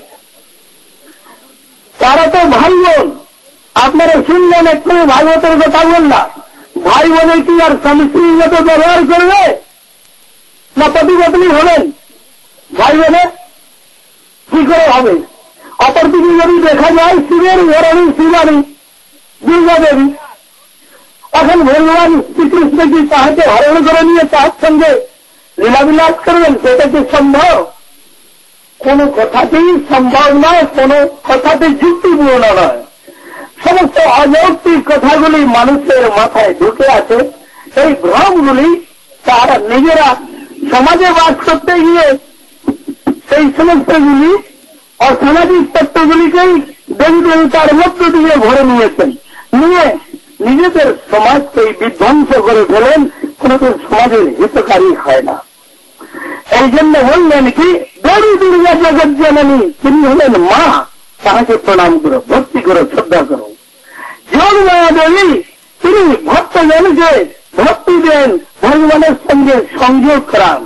তারা তো ভাই বোন। আপনারা শুনলেন একটু ভাগবতের কথা বললাম, ভাই বোনে কি আর স্বামী স্ত্রীর মতো ব্যবহার করবে? না পতি পত্নী হবেন? ভাই বোনে কি করে হবে? অপরদিকে যদি দেখা যায় শিবের ঘরাণী শিবানী দুর্গা দেবী, এখন ভগবান শ্রীকৃষ্ণ কি তাহাকে হরণ করে নিয়ে তার সঙ্গে লীলাবিলাস করবেন? সেটা কি সম্ভব? কোন কথাতেই সম্ভব নয়, কোন কথাতেই যুক্তিপূর্ণ নয়। সমস্ত অযৌক্তিক কথাগুলি মানুষের মাথায় ঢুকে আছে। এই ভ্রমগুলি তারা নিজেরা সমাজে বাস করতে গিয়ে সেই সমস্তগুলি অসামাজিক তত্ত্বগুলিকেই দেবী দেবতার মধ্য দিয়ে ভরে নিয়েছেন, নিয়ে নিজেদের সমাজকে বিধ্বংস করে ফেলেন, কোনদিন সমাজের হিতকারী হয় না। এই জন্য বললেন কি দেবী দুর্গা জগৎ জননী, তিনি হলেন মা, তাহাকে প্রণাম করো, ভক্তি করো, শ্রদ্ধা করো। যোগমায়া দেবী তিনি ভক্তজনকে ভক্তি দেন, ভগবানের সঙ্গে সংযোগ করান।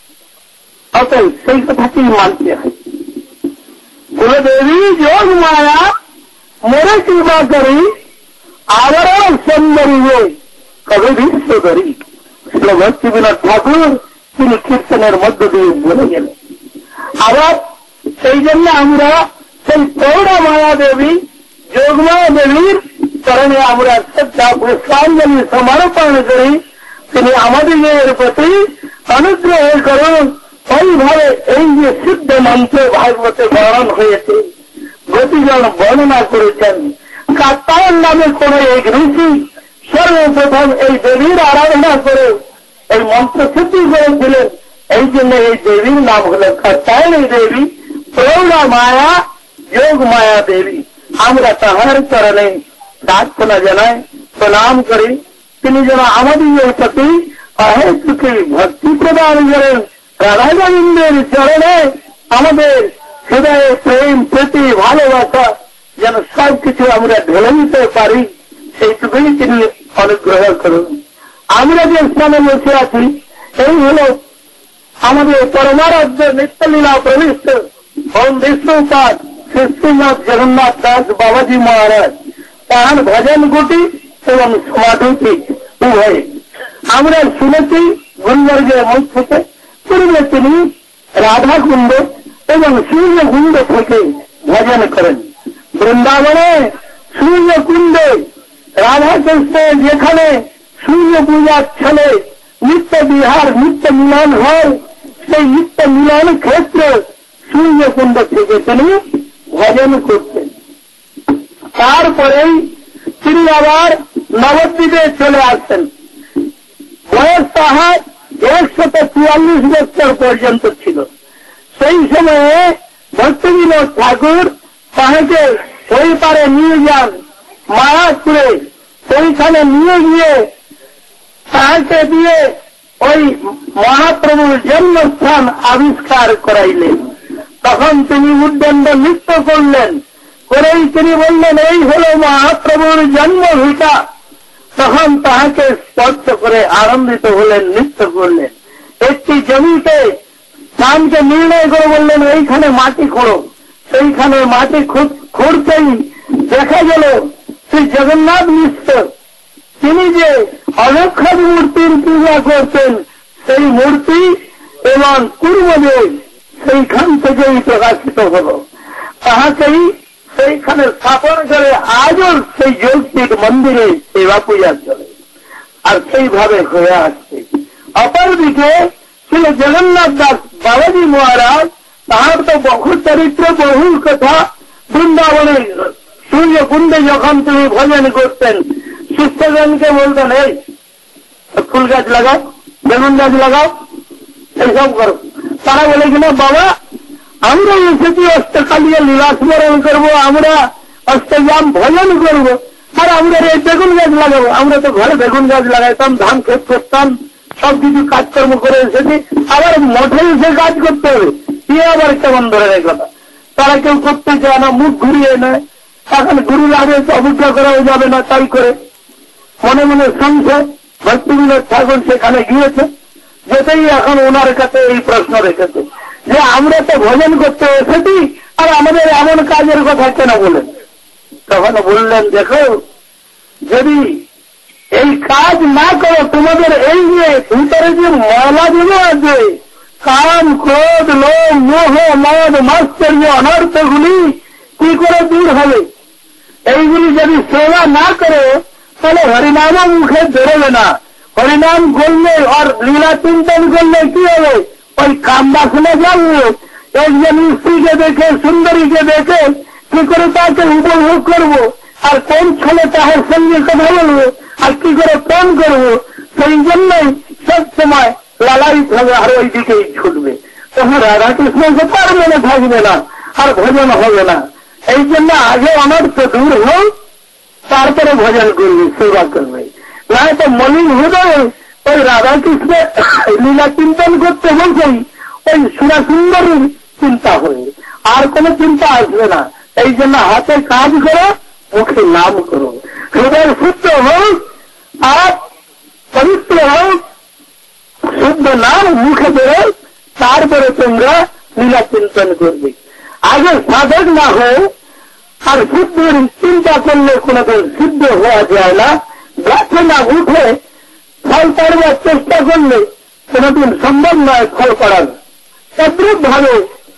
অতএব সেই কথাকেই মানতে হয়। বলে দেবী যোগমায়া মোরে কৃপা করি আবার সুন্দরী কবে বিশ্ব করি। ভক্তিবিনোদ ঠাকুর তিনি কীর্তনের মধ্য দিয়ে বলে গেলেন। আবার সেই জন্য আমরা সেই প্রৌঢ়া মায়া দেবী যোগমায়া দেবীর চরণে আমরা শ্রদ্ধা পুষ্পাঞ্জলি সমর্পণ করি। তিনি আমাদের প্রতি অনুগ্রহ করুন। এইভাবে এই যে সিদ্ধ মন্ত্র ভাগবতে বর্ণন হয়েছে, গতিজন বর্ণনা করেছেন। কাত্তায়ন নামে কোন এক ঋষি সর্বপ্রথম এই দেবীর আরাধনা করে এই মন্ত্র সিদ্ধি করেছিলেন। এই জন্য এই দেবীর নাম হল কাত্তায়নী দেবী, প্রৌঢ়া মায়া, যোগ মায়া দেবী। আমরা তাহার চরণে প্রার্থনা জানাই, প্রণাম করি। তিনি যেন আমাদের প্রতি অহেতুকে ভক্তি প্রদান করেন। রাধা গোবিন্দের চরণে আমাদের হৃদয়ে প্রেম, প্রীতি, ভালোবাসা যেন সবকিছু আমরা ঢেলে নিতে পারি, সেইটুকুই তিনি অনুগ্রহ করুন। আমরা যে স্থানে বসে আছি এই হল আমাদের পরমারাধ্য নিত্যলীলা প্রবিষ্ট ওম বিষ্ণুপাদ শ্রী শ্রীনাথ জগন্নাথ দাস বাবাজি মহারাজ, তাহার ভজন গুটি এবং সমাধিটি উভয় আমরা শুনেছি গুলবর্গের মুখ থেকে। পূর্বে তিনি রাধা কুণ্ড এবং সূর্য কুণ্ড থেকে ভজন করেন। বৃন্দাবনে সূর্য কুণ্ডে রাধা কৃষ্ণ যেখানে সূর্য পূজার ছলে নিত্য বিহার, নিত্য মিলন হয়, সেই নিত্য মিলন ক্ষেত্র সূর্য কুণ্ড থেকে তিনি ভজন করতেন। তারপরেই তিনি আবার নবদ্বীপে চলে আসতেন। বয়স তাহার 144 বছর পর্যন্ত ছিল। সেই সময়ে ভক্তিবিনোদ ঠাকুর তাহাকে ওই পারে নিয়ে যান মায়াপুরে। সেইখানে নিয়ে গিয়ে তাহাকে দিয়ে ওই মহাপ্রভুর জন্মস্থান আবিষ্কার করাইলেন। তখন তিনি উদ্দণ্ড নৃত্য করলেন, করেই তিনি বললেন এই হল মহাপ্রভুর জন্মভিটা। তখন তাহাকে স্পর্শ করে আনন্দিত হলেন, নৃত্য করলেন। একটি জমিতে স্থানকে নির্ণয় করে বললেন এইখানে মাটি খোঁড়ো। সেইখানে মাটি খুঁড়তেই দেখা গেল শ্রী জগন্নাথ মিশ্র তিনি যে অলক্ষণ মূর্তির পূজা করতেন সেই মূর্তি এবং পূর্বদেব সেইখান থেকেই প্রকাশিত হল। তাহাকেই সেইখানে স্থাপন করে আজও সেই যোগপীঠ মন্দিরে সেবা পূজা চলে, আর সেইভাবে হয়ে আসছে। অপরদিকে শ্রী জগন্নাথ দাস বাবাজি মহারাজ, তাহার তো বহু চরিত্র, বহু কথা। বৃন্দাবনের সূর্যকুণ্ডে যখন তিনি ভজন করতেন, শিষ্যজনকে বলতেন এই ফুল গাছ লাগাও, বেগুন গাছ লাগাও, এইসব করো। তারা বলে কিনা বাবা আমরা এসেছি অষ্টকালীয় লীলাস্মরণ করবো, আমরা অষ্টযাম ভজন করবো, আর আমরা এই বেগুন গাছ লাগাবো। আমরা তো ঘরে বেগুন গাছ লাগাইতাম, ধান ক্ষেত করতাম, সবকিছু কাজকর্ম করে এসেছি, আবার মঠে এসে কাজ করতে হবে, এ আবার কেমন ধরনের কথা। তারা কেউ করতে চায় না, মুখ ঘুরিয়ে নেয়। এখন গুরু লাগে অবজ্ঞা করাও যাবে না, তাই করে মনে মনে সংশয়। ভক্তিবিনোদ ঠাকুর সেখানে গিয়েছে, যেতেই এখন ওনার কাছে এই প্রশ্ন রেখেছে যে আমরা তো ভজন করতে এসেছি, আর আমাদের এমন কাজের কথা কেন বলেন? তখন বললেন দেখো, যদি এই কাজ না করো, তোমাদের এই যে ভিতরে যে ময়লাগুলো আছে, কাম, ক্রোধ, লোভ, মোহ, মদ, মাশ্চর্য, অনর্থগুলি কি করে দূর হবে? এইগুলি যদি সেবা না করো তাহলে হরিনামও মুখে বেরোবে না। হরিনাম করলে আর লীলা চিন্তন করলে কি হবে? ওই কাম বাসনে যাবো, একজন স্ত্রীকে দেখে, সুন্দরীকে দেখে কি করে তাকে উপভোগ করবো, আর কোন ছেলে তাহার সঙ্গে কথা বলবো, আর কি করে প্রেম করবো? সেই জন্যই সব সময় লালায়িত হবে, আর ওই দিকেই ছুটবে। তখন রাধাকৃষ্ণকে তার মনে থাকবে না, আর ভজন হবে না। এই জন্য আগে অনর্থ দূর হোক, তারপরে ভজন করবে, সেবা করবে। নয়তো মলিন হৃদয়ে ওই রাধাকৃষ্ণের লীলা চিন্তন করতে বলছেই ওই সুরা সুন্দরীর চিন্তা হবে, আর কোন চিন্তা আসবে না। এই জন্য হাতে কাজ করো, মুখে নাম করো, হৃদয় শুদ্ধ হোক আর পবিত্র হোক, শুদ্ধ নাম মুখে বেরো, তারপরে তোমরা লীলা চিন্তন করবে। আগে সাধক না হোক আর শুদ্ধের চিন্তা করলে কোনোদিন সিদ্ধ হওয়া যায় না। গাছে না উঠে ফল পাড়বার চেষ্টা করলে কোনোদিন সম্ভব নয় ফল পাড়ানো। তদ্রুপ ভাবে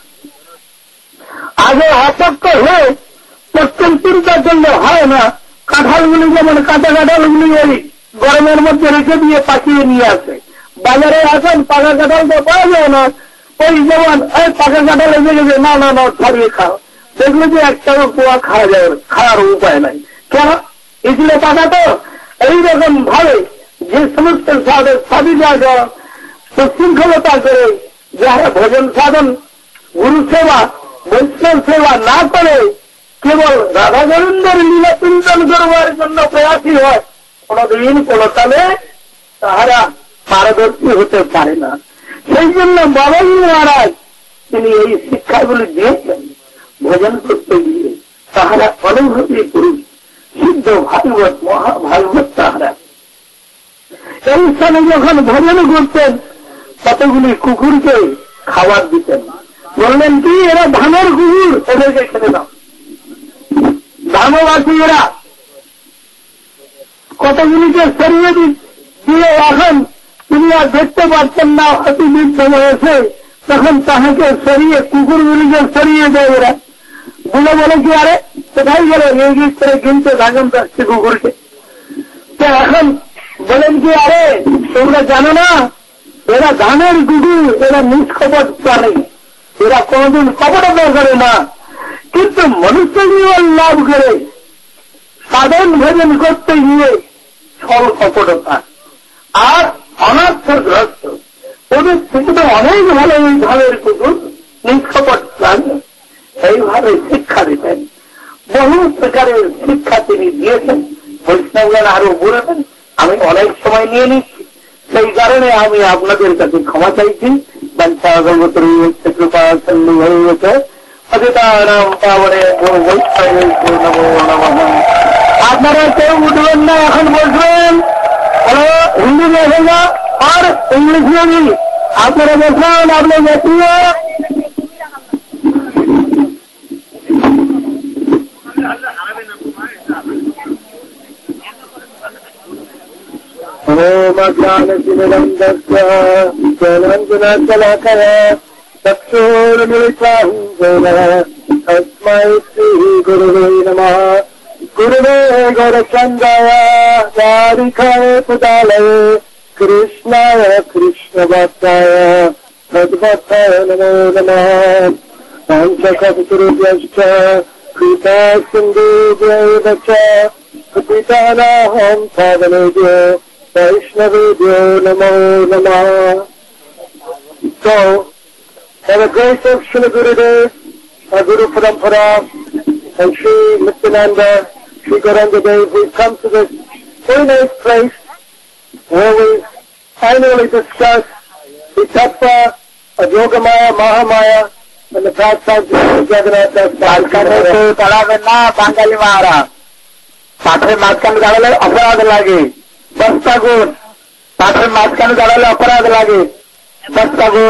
আগে অপক্ষ হয়ে পশ্চিম চিন্তা করলে হয় না। কাঁঠালগুলি যেমন কাঁচা কাঁঠালগুলি ওই গরমের মধ্যে রেখে দিয়ে পাকিয়ে নিয়ে আসে, বাজারে আসেন পাকা কাঁঠাল তো পাওয়া যায় না। ওই যেমন এই পাকা কাঁঠাল এসে গেছে, না না না ছাড়িয়ে খাও, দেখলে যে একটাও পোয়া খাওয়া যায়, খাওয়ার উপায় নাই। কেন? এগুলো পাকা তো। এইরকম ভাবে যে সমস্ত সাধু জায়গা সুশৃঙ্খলতা করে যারা ভজন সাধন, গুরু সেবা, বৈষ্ণব সেবা না করে কেবল রাধা গোবিন্দের লীলা চিন্তন করবার জন্য প্রয়াসী হয়, কোনদিন কোন কালে তাহারা পারদর্শী হতে পারে না। সেই জন্য বাবাজি মহারাজ তিনি এই শিক্ষাগুলি দিয়েছেন। ভজন করতে গিয়ে তাহারা অনুভূতি পুরুষ, সিদ্ধ ভাগবত, মহাভাগবত তাহারা এই স্থানে যখন ভজন করতেন কতগুলি কুকুরকে খাবার দিতেন। বললেন কি এরা ধানের কুকুর, এদেরকে খেতে দাও। ধানবাসী এরা কতগুলিকে সরিয়ে দিয়ে এখন তিনি আর দেখতে পাচ্ছেন না, অতি বৃদ্ধ হয়েছে, তখন তাহাকে সরিয়ে কুকুরগুলিকে সরিয়ে দেয়। ওরা বলে কি আরে কোথায় গেল, এই গিয়ে করে কিনতে থাকেন যাচ্ছে কুকুরকে। তো এখন বলেন কি আরে তোমরা জানো না এরা ধানের কুকুর, এরা নিষ্কপট প্রাণী, এরা কোনদিন কপটতা করে না, কিন্তু মনুষ্য জীবন লাভ করে সাধন ভজন করতে গিয়ে ছল কপটতা আর অনার্থগ্রস্ত। ওদের থেকে তো অনেক ভালো এই ধানের কুকুর, নিষ্কপট প্রাণী। এইভাবে শিক্ষা দিতেন, বহু প্রকারের শিক্ষা তিনি দিয়েছেন। বৈষ্ণবগণ আরো বলবেন, আমি অনেক সময় নিয়ে নিচ্ছি। সেই কারণে আমি আপনাদের কাছে ক্ষমা চাইছি। কৃপা সন্নি হয়ে গেছে। অজিতারাম পাবনে নমো নমঃ। আপনারা কেউ উঠবেন না, এখন বসবেন। হ্যালো, হিন্দি में होगा और इंग्लिश में भी। আপনারা বসবেন, আপনি বসিয়ে। ओमज्ञानतिमिरन्दस्य चक्षुर्मिलितं तस्मै श्रीगुरुवे नमः। गुरुवे गौरचन्द्राय चारिकाय पुतालये कृष्णाय कृष्णभक्ताय तद्भक्ताय नमो नमः। पञ्चकवितरुभ्यश्च कृपा सिन्धुभ्यैव च पतितानां पावनेभ्यो वैष्णवेभ्यो नमो नमः। So, by the grace of Srila Gurudev, our Guru Parampara, and Sri Nityananda, Sri Gauranga Dev, we've come to this very nice place where we finally discuss the tattva of Yogamaya, Mahamaya, and the pastimes of Jagannath Das. Bangali Mahara. পাঠের মাঝখানে দাঁড়ালে অপরাধ লাগে, দশটা গুণ। পাঠের মাঝখানে দাঁড়ালে অপরাধ লাগে, দশটা গুণ।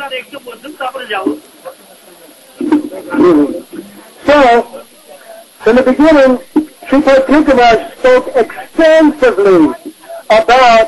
So, in the beginning, Srila Prabhupada spoke extensively about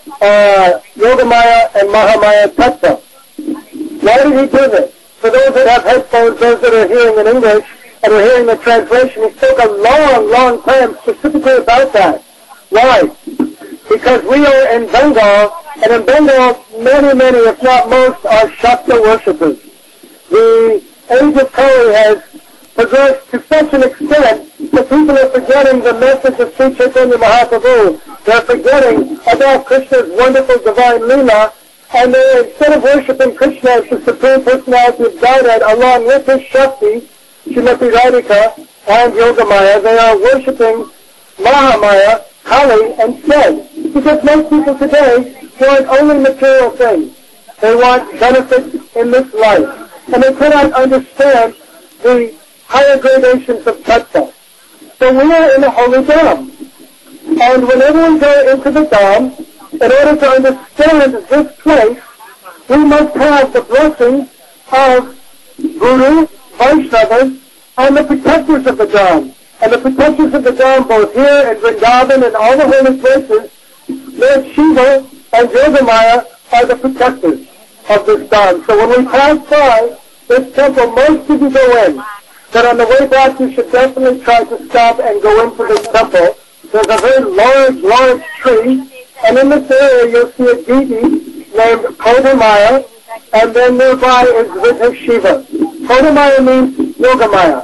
Yogamaya and Mahamaya Tattva. Why did he do this? For those that have headphones, those that are hearing in English, and we're hearing the translation, he spoke a long, long time specifically about that. Why? Because we are in Bengal, and in Bengal, many, if not most, are Shakta worshippers. The age of Kali has progressed to such an extent that people are forgetting the message of Sri Chaitanya Mahaprabhu. They're forgetting about Krishna's wonderful divine Leela, and they, instead of worshipping Krishna as the Supreme Personality of Godhead, along with his Shakti, Srimati Radhika, and Yogamaya, they are worshipping Mahamaya, Kali, instead. Because most people today want only material things. They want benefits in this life. And they cannot understand the higher gradations of tattva. So we are in the Holy Dham. And whenever we go into the Dham, in order to understand this place, we must have the blessing of Guru, Vaishnavas, and the protectors of the Dham. And the protectors of the Dham, both here in Vrindavan and all the holy places, Lord Shiva and Yogamaya are the protectors of this Dham. So when we pass by this temple, most of you go in. But on the way back, you should definitely try to stop and go into this temple. There's a very large tree, and in this area you'll see a deity named Kodamaya, and then nearby is Vidya Shiva. Kodamaya means Yogamaya.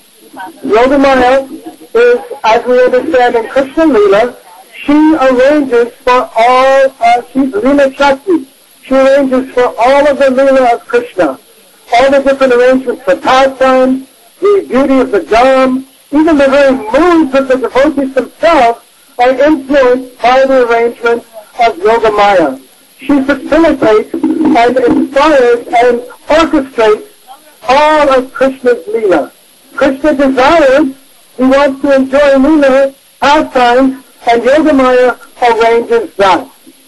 Yogamaya is, as we understand in Krishna Leela, she arranges for all, she's Leela Shakti. She arranges for all of the Leela of Krishna. All the different arrangements for pastimes, the beauty of the Dham, even the very moods of the devotees themselves are influenced by the arrangements of Yogamaya. She facilitates and inspires and orchestrates all of Krishna's Leela. Krishna desires, he wants to enjoy Leela, pastimes, and Yogamaya arranges that.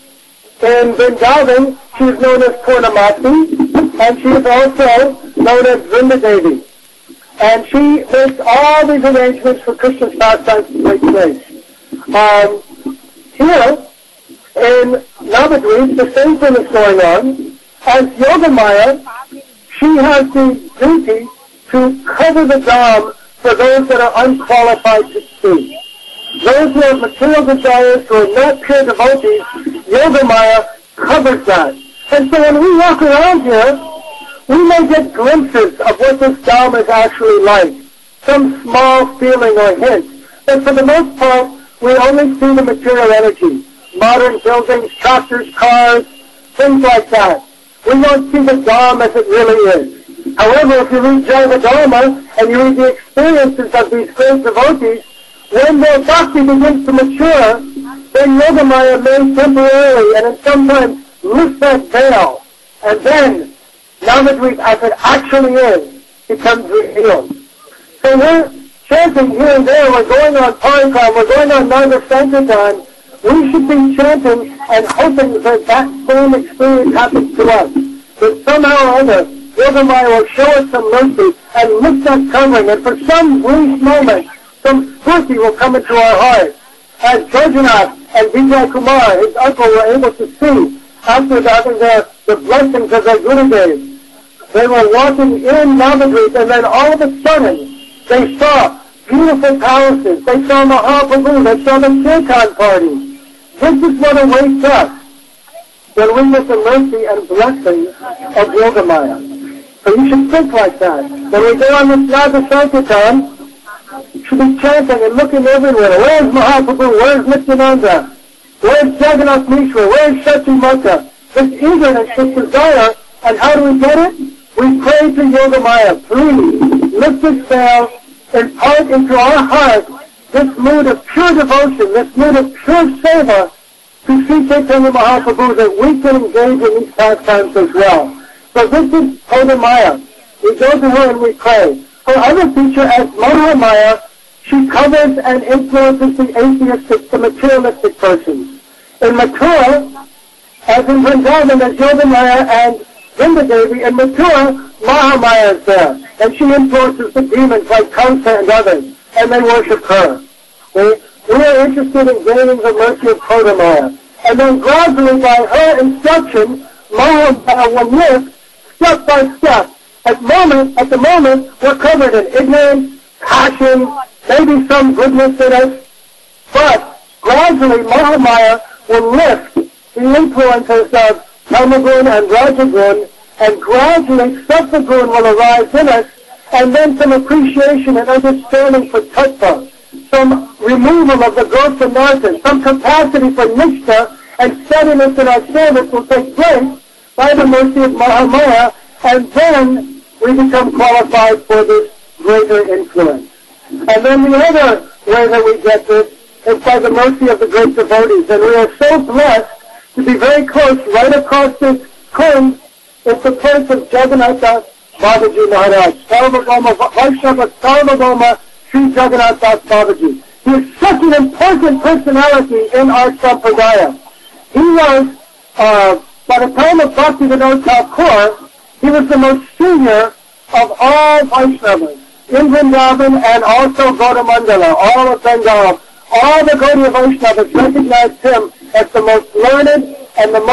In Vrindavan, she is known as Purnamati, and she is also known as Vrindadevi. And she makes all these arrangements for Krishna's pastimes to take place. Here, in Navadvip, the same thing is going on. As Yogamaya, she has the duty to cover the Dham for those that are unqualified to see. Those who have material desires, who are not pure devotees, Yogamaya covers that. And so when we walk around here, we may get glimpses of what this Dham is actually like, some small feeling or hint. But for the most part, we only see the material energy, modern buildings, tractors, cars, things like that. We don't see the Dham as it really is. However, if you read Jaiva Dharma and you read the experiences of these great devotees, when their bhakti begins to mature, then Yogamaya may temporarily and sometimes lift that veil, and then Navadvip, as it actually is, becomes revealed. So we're chanting here and there, we're going on Parikram, we're going on Naga Sankirtan. We should be chanting and hoping that that same experience happens to us. That somehow or other, Yogamaya will show us some mercy and lift that covering, and for some brief moment, some spurti will come into our heart. As Jagannath and Vijay Kumar, his uncle, were able to see after having the blessings of their Gurudev. They were walking in Navadvip, and then all of a sudden, they saw beautiful palaces, they saw Mahaprabhu, they saw the Kirtan party. This is what awaits us when we get the mercy and blessing of Yogamaya. So you should think like that. When we go on this Naga Sankirtan, you should be chanting and looking everywhere. Where's Mahaprabhu? Where's Nityananda? Where's Jagannath Mishra? Where's Shachi Mata? This eagerness, this desire, and how do we get it? We pray to Yogamaya, please, lift this veil, impart into our heart this mood of pure devotion, this mood of pure seva to Sri Chaitanya Mahaprabhu, that we can engage in these pastimes as well. So this is Kodamaya. We go to her and we pray. Her other feature as Mahamaya, she covers and influences the atheistic, the materialistic persons. In Mathura, as in Vrindavan, as Yogamaya and Vrindadevi, in Mathura, Mahamaya is there. And she influences the demons like Kamsa and others, and they worship her. We are interested in gaining the mercy of Kodamaya. And then gradually, by her instruction, Mahamaya will live step by step. At the moment, we're covered in ignorance, passion, maybe some goodness in us, but gradually Mahamaya will lift the influences of Tamagun and Rajagun, and gradually Sattvagun will arise in us, and then some appreciation and understanding for Tattva, some removal of the gross and narrative, some capacity for Nishtha and steadiness in our service will take place by the mercy of Mahamaya, and then we become qualified for this greater influence. And then the other way that we get this is by the mercy of the great devotees, and we are so blessed to be very close, right across this Kund, is the place of Jagannatha Babaji Maharaj, Sarvabhauma, Vaishnava Sarvabhauma Sri Jagannath Das Babaji. He is such an important personality in our Sampradaya. He was, by the time of Bhaktivinoda Thakur, he was the most senior of all Vaishnavas in Vrindavan and also Gaudamandala, all of Bengal. All the Gaudiya Vaishnavas recognized him as the most learned and the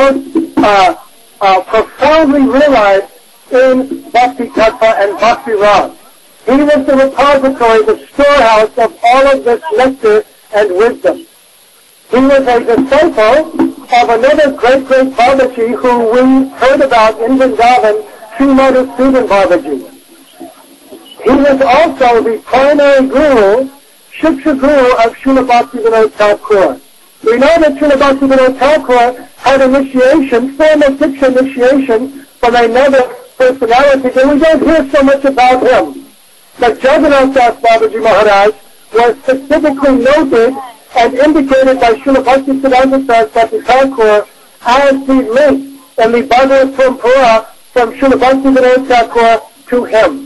most profoundly realized in Bhakti Tattva and Bhakti Rasa. He was the repository, the storehouse of all of this nectar and wisdom. He was a disciple of another great Babaji who we heard about in Vrindavan, Srimad Madhusudan Babaji. He was also the primary guru, Shiksha Guru of Srila Bhaktivinoda Thakur. We know that Srila Bhaktivinoda Thakur had initiation, formal Diksha initiation from another personality, and we don't hear so much about him. But Jagannath Das Babaji Maharaj was specifically noted and indicated by Srila Bhaktisiddhanta Saraswati Thakur as the link in the Bhagavad Parampara from Srila Bhaktivinoda Thakur to him.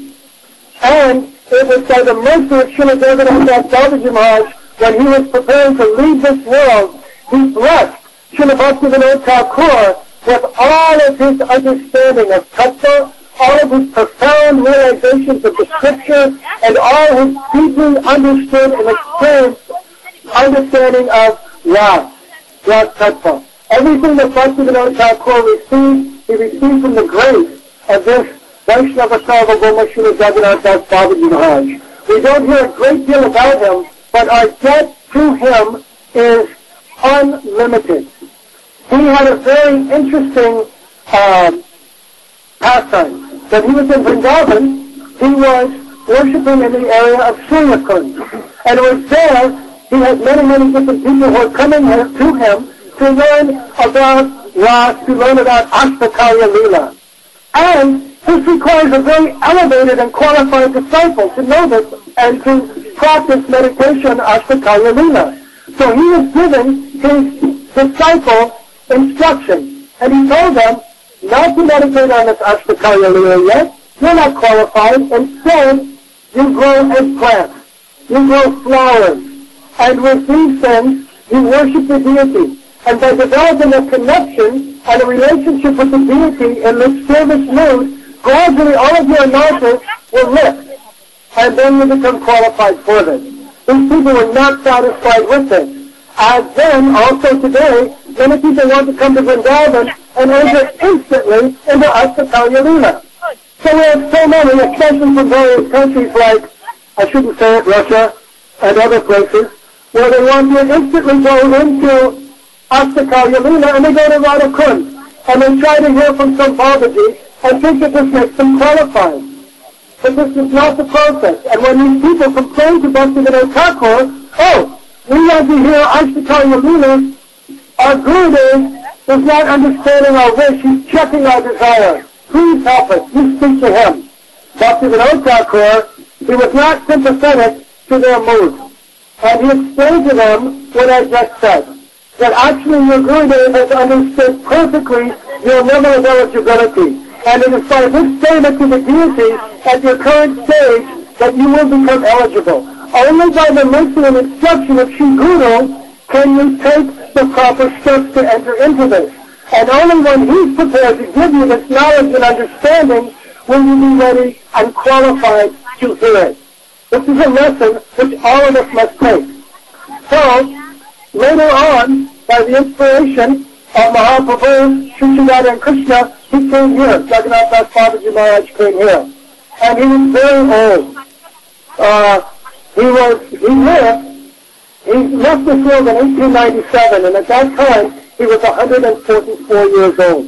And it was by the mercy of Srila Jagannath Das Babaji Maharaj, when he was preparing to leave this world, he blessed Srila Bhaktivinoda Thakur with all of his understanding of Tattva, all of his profound realizations of the Scripture, and all his deeply understood and experienced understanding of Rasa Tattva. Everything that Bhaktivinoda Thakur received, he received from the grace of this Vaishnava Sarvabhauma Srila Jagannath Das Babaji Maharaj. We don't hear a great deal about him, but our debt to him is unlimited. He had a very interesting pastime. When he was in Vrindavan, he was worshipping in the area of Suryakund. And it was there, he had many different people who were coming to him to learn about Rasa, to learn about Ashtakarya Leela. And this requires a very elevated and qualified disciple to know this and to practice meditation Ashtakarya Leela. So he was given his disciple instruction. And he told them not to meditate on this Ashtakarya Leela yet. You're not qualified. Instead, you grow eggplants. You grow flowers. And with these things, you worship the deity. And by developing a connection and a relationship with the deity in this service mood, gradually all of your anarthas will lift. And then you become qualified for this. These people were not satisfied with this. As then, also today, many people want to come to Vrindavan and enter instantly into Ashtakarya Leela. So we have so many, especially from various countries like, I shouldn't say it, Russia and other places, where they want to instantly go into Ashtakarya Leela and they go to Radha Kund. And they try to hear from some Babaji and think that this makes them qualified. But this is not the process. And when these people complain to Bhaktivinoda Thakur, oh, we want to hear Ashtakarya Leela, our Gurudev is not understanding our wish, he's checking our desire. Please help us, you speak to him. Bhaktivinoda Thakur, he was not sympathetic to their mood. And he explained to them what I just said. That actually your Gurudev has understood perfectly your level of eligibility. And it is by this statement to the deity at your current stage that you will become eligible. Only by the mercy and instruction of Sri Guru can you take the proper steps to enter into this. And only when he's prepared to give you this knowledge and understanding will you be ready and qualified to hear it. This is a lesson which all of us must take. So, later on, by the inspiration of Mahaprabhu, Sri Radha and Krishna, he came here. Jagannath Das Babaji Maharaj came here. And he was very old. He left this world in 1897, and at that time, he was 144 years old.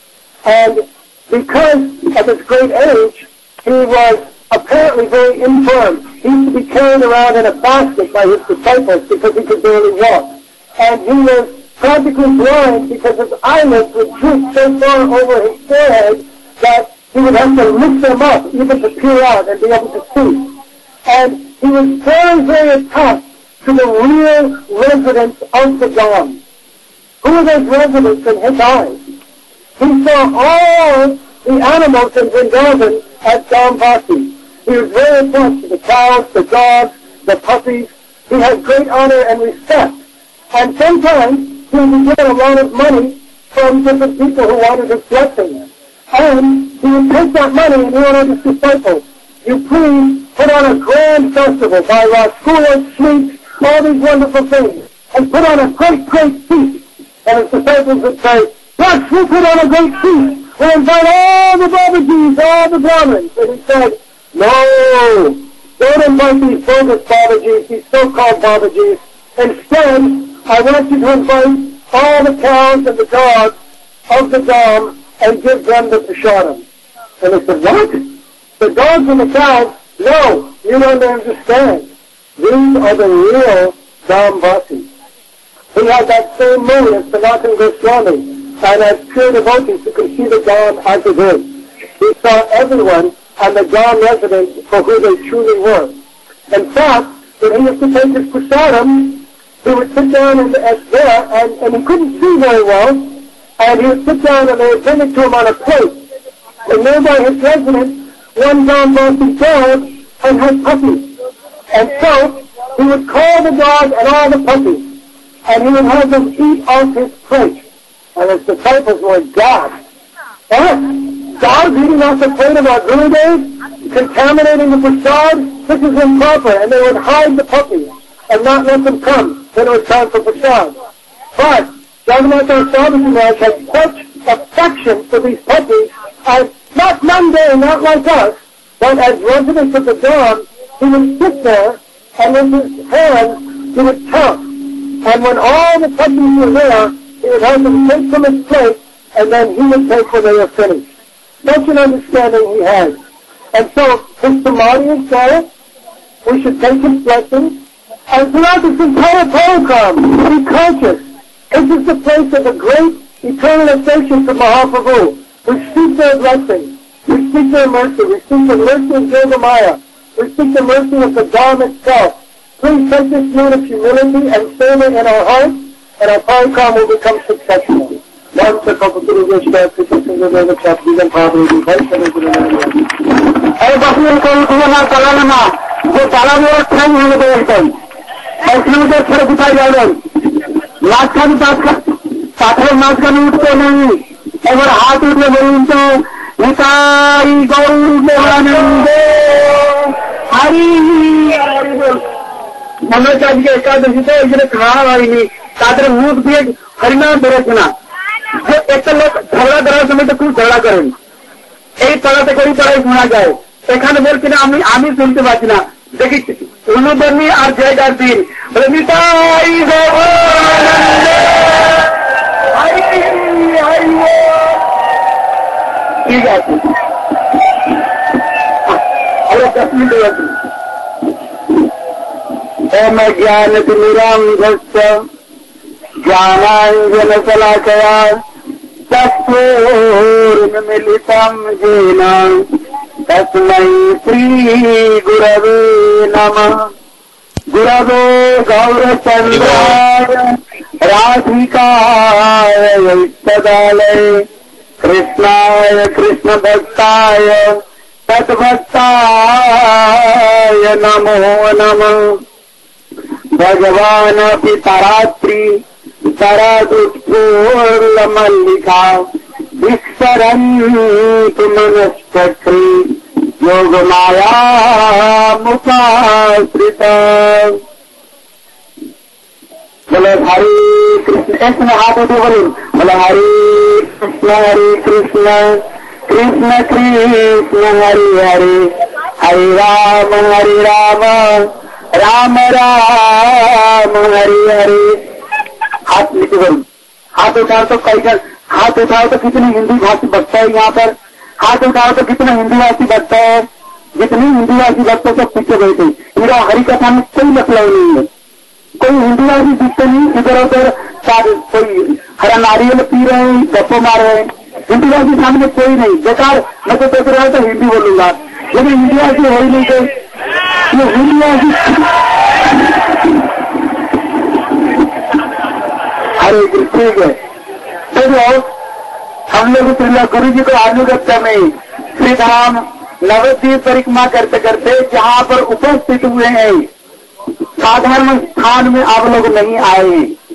And because of his great age, he was apparently very infirm. He used to be carried around in a basket by his disciples because he could barely walk. And he was practically blind because his eyelids would droop so far over his forehead that he would have to lift them up even to peer out and be able to see. And he was very, very attached to the real residents of the Dham. Who are those residents in his eyes? He saw all the animals in Vrindavan as Dhamvasi. He was very attached to the cows, the dogs, the puppies. He had great honor and respect. And sometimes he would get a lot of money from different people who wanted his blessing. And he would take that money and he wanted his disciples, you please put on a grand festival by Raskulas, sweets, all these wonderful things, and put on a great, great feast. And his disciples would say, yes, we'll put on a great feast. We'll invite all the Babajis, all the Brahmins. And he said, no, don't invite these bogus Babajis, these so-called Babajis. Instead, I want you to invite all the cows and the dogs of the Dham and give them the prasadam. And they said, what? The dogs and the cows? No, you don't understand. These are the real Dhamvasis. He had that same mood as Sanatana Goswami, and as pure devotees who could see the Dham as it is. He saw everyone and the Dham residents for who they truly were. In fact, when he used to take his prasadam, he would sit down there, and he couldn't see very well, and he would sit down and they would bring it to him on a plate. And nearby his residence, one Dhamvasi dog had puppies. And so, he would call the dog and all the puppies, and he would have them eat off his plate. And his disciples were gasped. What? Dogs eating off the plate of our Gurudev? Contaminating the prasad? This is improper. And they would hide the puppies and not let them come when it was time for prasad. But Jagannath Das Babaji Maharaj had such affection for these puppies, as not mundane, not like us, but as residents of the Dham, he would sit there, and with his hands, he would count. And when all the puppies were there, he would have them take from his plate, and then he would take when they were finished. Such an understanding he had. And so, his samadhi is there. We should take his blessings. And throughout this entire program, be conscious. This is the place of the great eternal ascension of Mahaprabhu. We seek their blessings. We seek their mercy. We seek the mercy of Yogamaya. We seek the mercy of the Dham itself. Please take this mood of humility and savor in our hearts, and our phone call will become successful. Once the computer will start to listen to the chapter, then probably be very अरे बस मेरे को ना चला लेना जो चला मेरा ट्रेन होने को एकदम ऐसे मुझे फिर दिखाई जा रहा नाच का भी साथी नाच का नहीं उठते नहीं अगर हाथ उठे बोली तो निताई गौरंदे हरी हरी बोल मनोज जी एकादशी तो इसलिए खड़ा आई नहीं तादर मूठ भी हरिनाम बेरचना जो एक लोग झगड़ा करा समय तो खूब झगड़ा करें এই তলাতে করি তারাই শোনা যায় সেখানে বলছি না আমি শুনতে পাচ্ছি না দেখি অনুবর্ণী আর জয়গার দিন বলে নিতাই ঠিক আছে আরো 10 মিনিট আছে ओम ज्ञान तिमिरांधस्य ज्ञानांजन शलाकया चक्षुरुन्मीलितं येन तस्मै श्रीगुरवे नमः। गुरवे गौरचन्द्राय राधिकाय इष्टदालये कृष्णाय कृष्णभक्ताय तद्भक्ताय नमो नमः। भगवानपि तारात्रि तरादुत्पूर्णमल्लिका विस्फरन्तु मनश्चक्रे योगमाया मुखाश्रिता। बोले हरे कृष्ण ऐसे हाथ उठे बोले बोले हरे कृष्ण कृष्ण कृष्ण हरे हरे हरे राम राम राम हरे हरे। हाथ नीचे करो हाथ उठाओ तो कई हाथ उठाओ तो कितनी हिंदी भाषी बचता है यहाँ पर हाथ उठाओ तो कितना हिंदी भाषी बचता है जितनी हिंदी भाषी बचते सब पीछे बैठे मेरा हरि कथा में कोई मतलब नहीं है कोई हिंदी भाषी दिखते नहीं इधर उधर कोई हरा नारियल पी रहे हैं गप्पो मार रहे हैं हिंदी भाषी सामने कोई नहीं बेकार मैं तो सोच रहा हूँ तो हिंदी बोलूंगा लेकिन हिंदी भाषी हो ही नहीं गई ये हिंदी भाषी हरे ठीक है तो हम लोग गुरु जी को अनुगत्य में श्री धाम नवद्वीप परिक्रमा करते करते जहाँ पर उपस्थित हुए हैं साधारण स्थान में आप लोग नहीं आए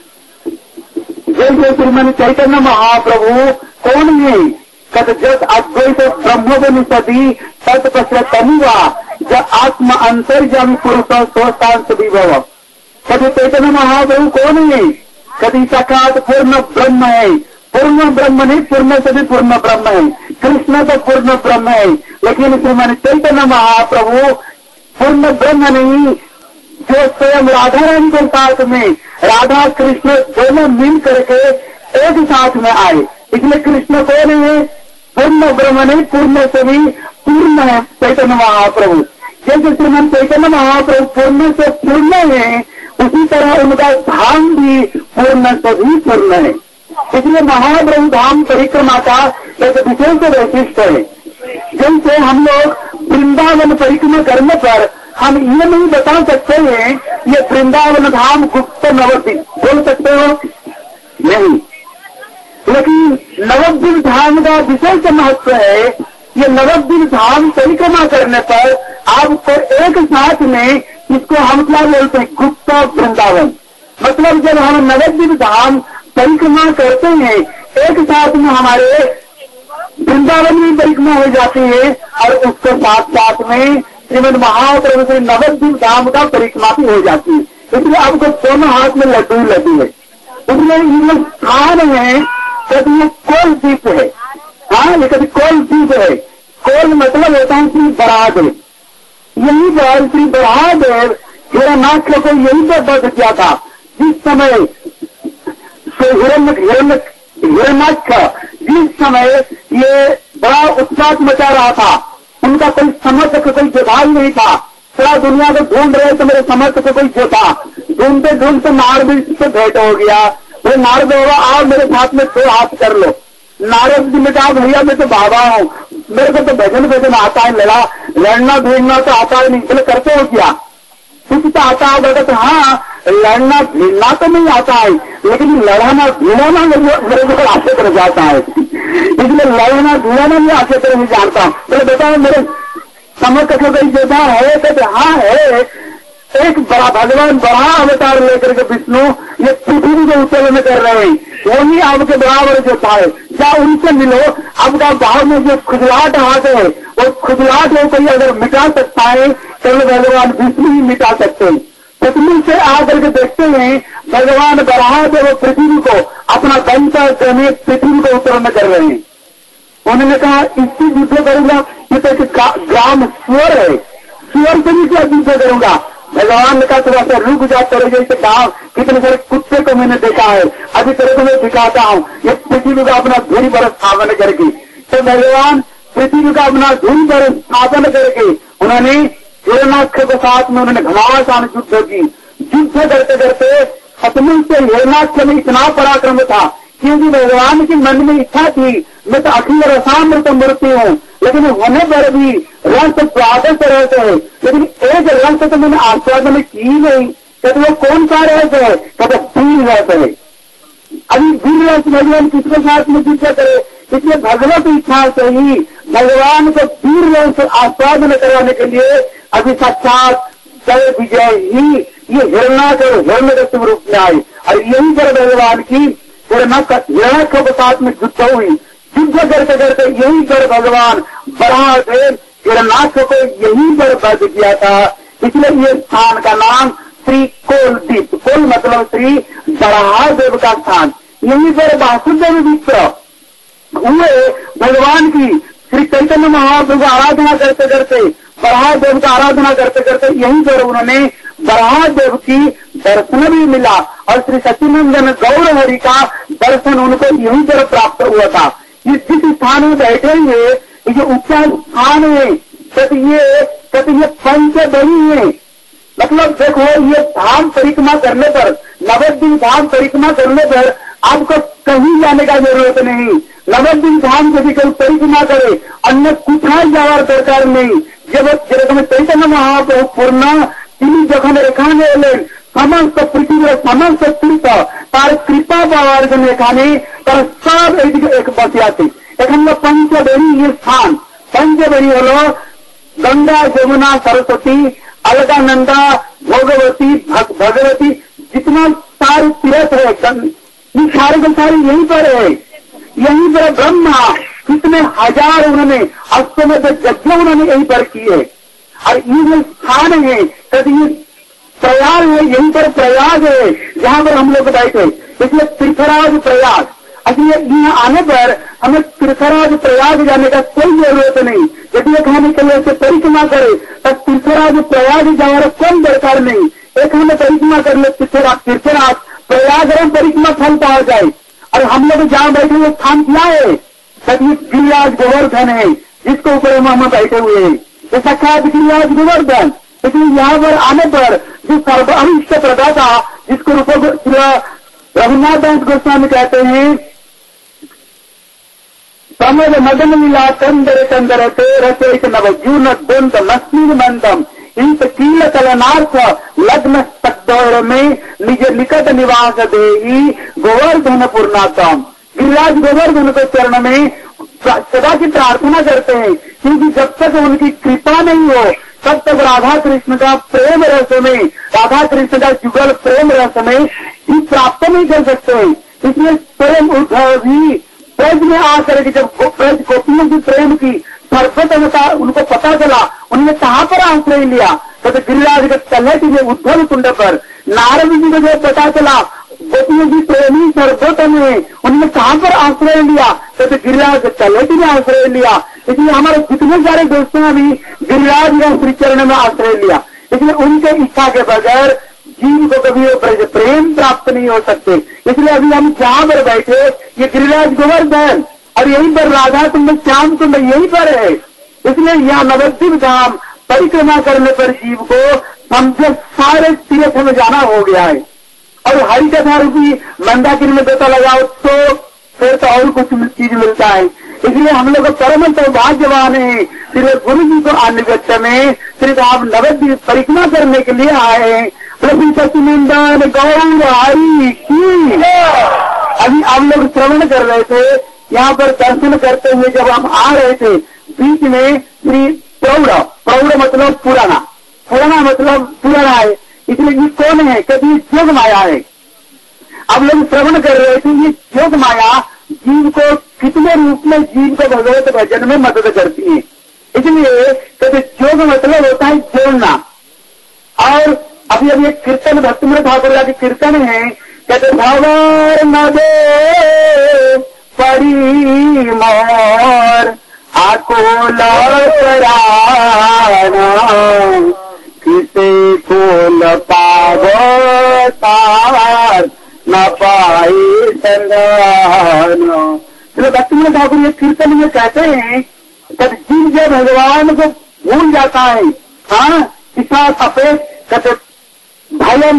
जैसे श्रीमन चैतन्य महाप्रभु कौन है कद जस अद्वैत ब्रह्मोपनिषदि तत्पश्यतनुवा ज आत्म अंतर्यामी पुरुष स्वस्तांश विभव। कद चैतन्य महाप्रभु कौन है कभी साक्षात पूर्ण ब्रह्म है पूर्ण ब्रह्म नहीं पूर्ण से भी पूर्ण ब्रह्म है कृष्ण तो पूर्ण ब्रह्म है लेकिन श्रीमान चैतन्य महाप्रभु पूर्ण ब्रह्म नहीं जो स्वयं राधा रानी के साथ में राधा कृष्ण दोनों मिल करके एक साथ में आए इसलिए कृष्ण कौन है पूर्ण ब्रह्म नहीं पूर्ण से भी पूर्ण है चैतन्य महाप्रभु। जैसे श्रीमान चैतन्य महाप्रभु पूर्ण से पूर्ण है उसी तरह उनका धाम भी पूर्ण से भी पूर्ण है इसलिए महाप्रभु धाम परिक्रमा का एक विशेष वैशिष्ट है। जैसे हम लोग वृंदावन परिक्रमा करने पर हम ये नहीं बता सकते हैं ये वृंदावन धाम गुप्त नवद्वीप बोल सकते हो नहीं लेकिन नवद्वीप धाम का विशेष महत्व है ये नवद्वीप धाम परिक्रमा करने पर आपको एक साथ में इसको हम क्या बोलते हैं गुप्त वृंदावन मतलब जब हम नवद्वीप धाम परिक्रमा करते हैं एक साथ में हमारे वृंदावन में परिक्रमा हो जाती है और उसके साथ साथ में श्रीमद महाप्रभु श्री नवद्वीप धाम का परिक्रमा भी हो जाती है इसलिए आपको दोनों हाथ में लड्डू है इसलिए ये स्थान है कभी ये कोल द्वीप है हाँ ये कभी कोल द्वीप है कोल मतलब होता है श्री बरादेव यही पर श्री बरादेव हिरण्याक्ष को यही पर बध किया था जिस समय हिरण्याक्ष जिस समय ये बड़ा उत्पात मचा रहा था उनका कोई समर्थक कोई जोधाई नहीं था पूरा दुनिया को ढूंढ रहे तो मेरे समर्थक कोई जो था ढूंढते ढूंढते नारद से भेंट हो गया बोले नारद होगा आओ मेरे साथ में 2 हाथ कर लो नारद जी ने कहा भैया मैं तो बाबा हूँ मेरे को तो भजन आता है लड़ना भिड़ना तो आता है नहीं बोले करते हो क्या कुछ तो आता होगा तो हाँ लड़ना भिड़ना तो नहीं आता है लेकिन लड़ाना भिड़ाना मेरे को आगे तरह जाता है, इसलिए लड़ाना भिड़ाना भी आगे तरह नहीं जानता हूं। तो बताओ मेरे समझ का कोई देता है? कहते हाँ है, एक बड़ा भगवान बड़ा अवतार लेकर के विष्णु ये पृथ्वी को उत्तोलन कर रहे हैं, वही आपके बराबर जो था, क्या उनसे मिलो। आपका भाव में जो खुजलाहट आते है, वो खुजलाहट को कोई अगर मिटा सकता है केवल भगवान विष्णु ही मिटा सकते हैं। पृथ्वी से आकर के देखते हैं भगवान बराह जो पृथ्वी को अपना दंता करने पृथ्वी को उत्तोलन कर रहे हैं। उन्होंने कहा इससे युद्ध करूंगा, ये तो एक ग्राम स्वर है, स्वर से भी क्या युद्ध करूंगा। भगवान ने कहा थोड़ा सा रुक जा, तेरे जैसे गांव कितने सारे कुत्ते को मैंने देखा है, अभी तेरे को मैं दिखाता हूँ ये पृथ्वी का अपना धूरी पर स्थापन करके। तो भगवान पृथ्वी का अपना धूरी पर स्थापन करके उन्होंने हिरण्याक्ष के साथ में उन्होंने घमासान युद्ध की। युद्ध करते करते खत्म से हिरण्याक्ष में इतना पराक्रम था क्योंकि भगवान की मन में इच्छा थी मैं तो अखिल रसामृत मूर्ति हूँ, लेकिन होने पर भी रस स्वागत रहते हैं, लेकिन एक रस तो मैंने आस्वादन की नहीं। कहते वो कौन सा रस है? कहते वीर रस है। अभी वीर रस भगवान किसके साथ में युद्ध करे? इसलिए भगवत इच्छा से ही भगवान को वीर रस आस्वादन कराने के लिए अभी साक्षात जय विजय ही ये हिरण्याक्ष और हिरण्यकश्यप रूप में आए, और यही पर भगवान की हिरण्याक्ष के साथ में युद्ध हुई। युद्ध करते करते यही पर भगवान बराहदेव हिरण्याक्ष को यही पर वध किया था। इसलिए ये स्थान का नाम श्री कोलदीप, कोल मतलब श्री बराहदेव का स्थान। यहीं पर वासुदेव मित्र हुए भगवान की श्री चैतन्य महाप्रभु की आराधना करते करते, बराहदेव का आराधना करते करते यहीं पर उन्होंने बराहदेव की दर्शन भी मिला, और श्री सच्चिदानंद गौर हरि का दर्शन उनको यहीं पर प्राप्त हुआ था। ये जिस स्थान में बैठे हुए ये ऊंचा स्थान है, ये पंचबली है। मतलब देखो ये धाम परिक्रमा करने पर, नवद्वीप धाम परिक्रमा करने पर आपको कहीं जाने का जरूरत नहीं। नवद्वीप धाम यदि कोई परिक्रमा करे अन्य कुछ जावर दरकार नहीं। जब चैतन्य महाप्रभु पूर्ण তিনি যখন এখানে এলেন সমস্ত পৃথিবীর সমস্ত তীর্থ তার কৃপা পাওয়ার জন্য এখানে তার সব এইদিকে এক বসে আছে। এখানে পঞ্চবেড়ি ये स्थान, पंचबेड़ी হলো गंगा यमुना सरस्वती अलकानंदा भोगवती भगवती जितना सारे तीर्थ है ये सारे के सारे यहीं पर है। यहीं पर ब्रह्मा कितने हजार उन्होंने अश्वमेध यज्ञ उन्होंने यहीं पर किए, और ये जो स्थान है ये प्रयाग है, यहीं पर प्रयाग है जहाँ पर हम लोग बैठे, इसलिए तीर्थराज प्रयाग। इसलिए यहाँ आने पर हमें तीर्थराज प्रयाग जाने का कोई जरूरत नहीं। यदि एक हमें कहीं ऐसे परिक्रमा करे तब तीर्थराज प्रयाग जाने कोई दरकार नहीं। एक हमें परिक्रमा कर ले तीर्थराज प्रयागराज परिक्रमा फल पाया जाए। और हम लोग जहाँ बैठे हुए स्थान क्या है? सभी गिरिराज गोवर्धन है जिसके ऊपर हम बैठे हुए हैं, ये साक्षात गिरिराज गोवर्धन। इसलिए यहाँ पर आने पर जो सर्वअभिष्ट प्रदाता जिसको रूप रघुनाथ दास गोस्वामी कहते हैं प्रमोद मदन लीला चंदर चंदर ते रचयित नव जून द्वंद मस्मिन मंदम इंत कील कलनार्थ लग्न तत्दौर में निज निकट निवास देही गोवर्धन पूर्णातम। गिरिराज गोवर्धन के चरण में सदा की प्रार्थना करते हैं, क्योंकि जब तक उनकी कृपा नहीं हो तब तक राधा कृष्ण का प्रेम रस में, राधा कृष्ण का जुगल प्रेम रस में ही प्राप्त नहीं कर सकते हैं। इसलिए प्रेम उद्धव भी ब्रज में आकर के जब ब्रज गोपियों की प्रेम की सर्वतमता उनको पता चला, उन्होंने कहाँ पर आश्रय लिया? तो गिरिराज के तलहटी में उद्धव कुंड पर। नारद जी को जब पता चला गोपियों की प्रेमी सर्वोत्तम है, उन्होंने कहाँ पर आश्रय लिया? तो गिरिराज के तलहटी में आश्रय लिया। इसलिए हमारे जितने सारे दोस्तों ने भी गिरिराज का श्री चरण में आश्रय लिया। इसलिए उनके इच्छा के बगैर जीव को कभी प्रेम प्राप्त नहीं हो सकते। इसलिए अभी हम जहाँ पर बैठे ये गिरिराज गोवर्धन, और यहीं पर राधा कुंड श्याम कुंड यहीं पर है। इसलिए यहाँ नवद्वीप धाम परिक्रमा करने पर जीव को समझे सारे तीर्थ में जाना हो गया है। और हरि कथा रूपी मंदाकिनी में देता लगाओ तो फिर तो और कुछ चीज मिलता है। इसलिए हम लोग परम सौभाग्यवान है, श्री गुरु जी को अन्नगत में श्री आप नवद्वीप परिक्रमा करने के लिए आए हैं। प्रभु सचिनंदन गौर हरि की। अभी आप लोग श्रवण कर रहे थे, यहाँ पर दर्शन करते हुए जब हम आ रहे थे, बीच में श्री प्रौढ़ मतलब पुराना मतलब पुराना है, इसलिए ये कौन है? कभी योग माया है। अब लोग श्रवण कर रहे थे, ये योग माया जीव को कितने रूप में जीव को भगवत भजन में मदद करती है। इसलिए कभी योग मतलब होता है जोड़ना। और अभी एक कीर्तन भक्तिमृत ठाकुर के कीर्तन है, कहते भवर नदे परी मोर आकोला किसे कोल पावतार न पाए संधान। तो भक्तिमृत ठाकुर ये कीर्तन में कहते हैं कि जीव जब भगवान को भूल जाता है, हाँ, ईसात अपेत कहते भयम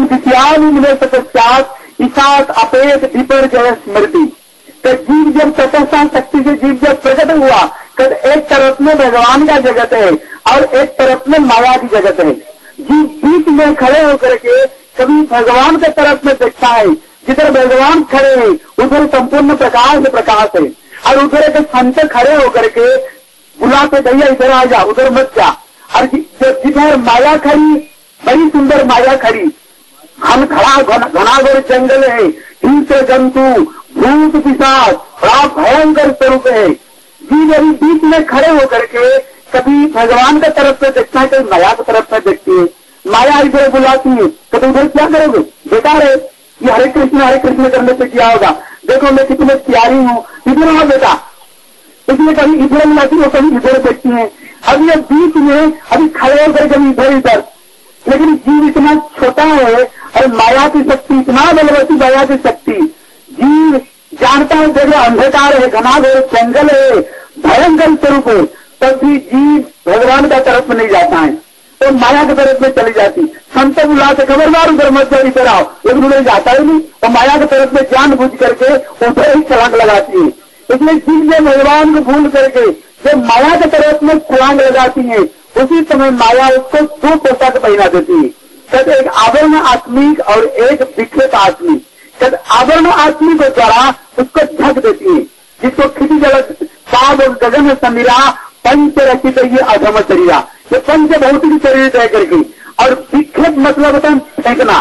विद्यात ईसात अपेत विपर्जय स्मृति। तो जीव जब तटस्था शक्ति से जीव जब प्रकट हुआ, कहते एक तरफ में भगवान का जगत है और एक तरफ में माया की जगत है। जीव बीच में खड़े होकर के कभी भगवान के तरफ में देखता है, जिधर भगवान खड़े हैं उधर संपूर्ण प्रकाश है, और उधर के संत खड़े होकर के बुलाते भैया इधर आ जा, उधर मत जा। और जिधर माया खड़ी, बड़ी सुंदर माया खड़ी, हम घनाघोर जंगल है, हिंस जंतु भूत पिशाच बड़ा भयंकर स्वरूप है। जीव अभी बीच में खड़े होकर के कभी भगवान के तरफ से देखता है, कभी माया की तरफ से देखती है। माया इधर बुलाती है, कभी उधर क्या करोगे? बेकार है, ये हरे कृष्ण करने से क्या होगा? देखो मैं कितने प्यारी हूँ, इधर हो बेटा। इसलिए कभी इधर बुलाती है, कभी इधर देखती है। अब ये बीच में अभी खड़े होकर कभी इधर, लेकिन जीव इतना छोटा है और माया की शक्ति इतना बलवती, माया की शक्ति जीव जानता है जगह अंधकार है, घनाघोर जंगल है, भयंकर स्वरूप है, तब भी जीव भगवान का तरफ में नहीं जाता है, तो माया की तरफ में चली जाती। संत बुलाते खबरदार उधर मत जाओ, इधर आओ, लेकिन उधर जाता ही नहीं, और माया की तरफ में जान बुझ करके उधर ही छलांग लगाती है। इसलिए जीव जब भगवान को भूल करके जब माया की तरफ में छलांग लगाती है, उसी समय माया उसको दो पोशाक पहना देती है। कहते एक आवरण आत्मिक और एक विकृत आत्मिक। कहते आवरण आत्मिक को द्वारा उसको ढक देती है, जिसको खिटी जगत पाद और गगन समीरा पंच रचित ये अधम शरीरा, ये पंच भौतिक शरीर तय करके। और विकृत मतलब होता है फेंकना,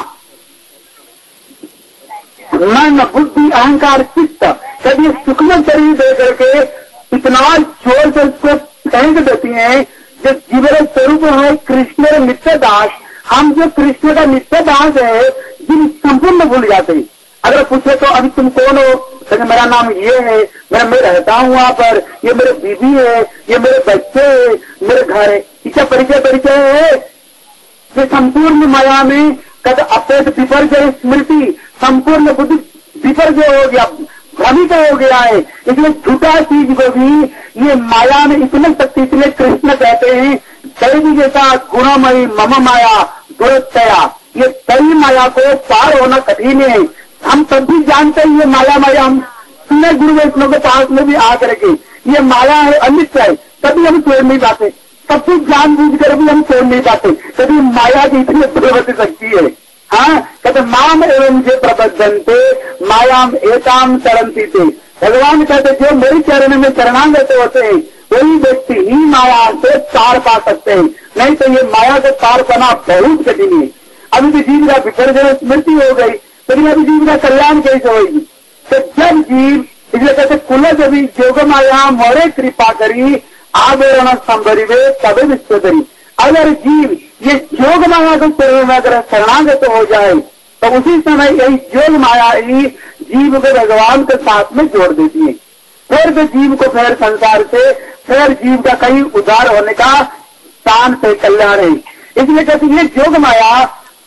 मन बुद्धि अहंकार चित्त, कभी सूक्ष्म शरीर दे करके इतना जोर से उसको फेंक देती है। जो जीवन स्वरूप है कृष्ण नित्य दास, हम जो कृष्ण का नित्य दास है, जिन संपूर्ण भूल जाते हैं। अगर पूछे तो अभी तुम कौन हो? तो मेरा नाम ये है, मैं रहता हूँ वहाँ पर, ये मेरे बीवी है, ये मेरे बच्चे है, मेरे घर है, इसका परिचय है। ये संपूर्ण माया में कद अपेत विपर्जय स्मृति, संपूर्ण बुद्धि विपर्जय हो गया, भ्रमित हो गया है। इसलिए झूठा चीज को भी ये माया में इतने शक्ति, इसलिए कृष्ण कहते हैं दैवी जैसा गुणमयी मम माया दुरतया, ये दैवी माया को पार होना कठिन है। हम तब भी जानते हैं ये माया हम सुने गुरु वैष्णव के पास में भी आकर के ये माया है, अनित्य है, तभी हम छोड़ नहीं पाते, सब कुछ जान बूझ कर भी हम छोड़ नहीं पाते, तभी माया की इतनी प्रवृत्ति शक्ति है। हाँ, कहते माम एवं जे प्रबद्धन्ते मायाम एताम चरंती थे। भगवान कहते जो मेरी चरण में शरणागत होते हैं वही व्यक्ति ही माया से पार पा सकते हैं, नहीं तो ये माया से पार पाना बहुत कठिन है। अभी भी जीव का विपर्जय स्मृति हो गई, लेकिन अभी जीव का कल्याण कैसे होगी? तो जब जीव, इसलिए कहते कुल जब योग माया मोरे कृपा करी आवरण संभरिवे तबे विश्वधरी। अगर जीव ये योग माया को शरीर में अगर शरणागत हो जाए तो उसी समय यही योग माया ही जीव को भगवान के साथ में जोड़ देती है। फिर भी जीव को फिर संसार से, फिर जीव का कहीं उद्धार होने का स्थान से कल्याण है। इसलिए कहते ये योग माया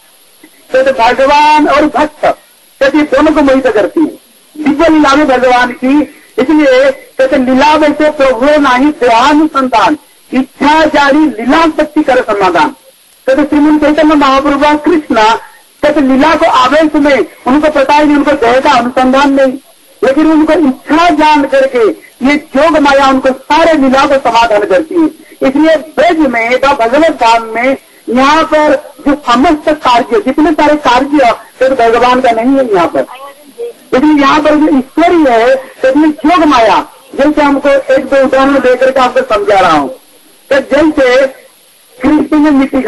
तो भगवान और भक्त कहते दोनों को मोहित करती है। दिव्य लीला में भगवान की, इसलिए कहते लीला वैसे प्रभु नाही देहानुसंधान, इच्छा जारी लीला शक्ति कर समाधान। कहते श्रीमंत चैतन्य महाप्रभु कृष्ण कहते लीला को आवेश में उनको पता ही नहीं, उनको देह का अनुसंधान नहीं, लेकिन उनको इच्छा जान करके ये योग माया उनको सारे लीला को समाधान करती है। इसलिए ब्रज में व भगवत धाम में यहाँ पर जो समस्त कार्य, जितने सारे कार्य सिर्फ भगवान का नहीं है यहाँ पर, लेकिन यहाँ पर जो ईश्वरी है इसमें योग माया, जैसे हमको एक दो उदाहरण देकर के आपको समझा रहा हूँ। तो जैसे कृष्ण ने मिट्टी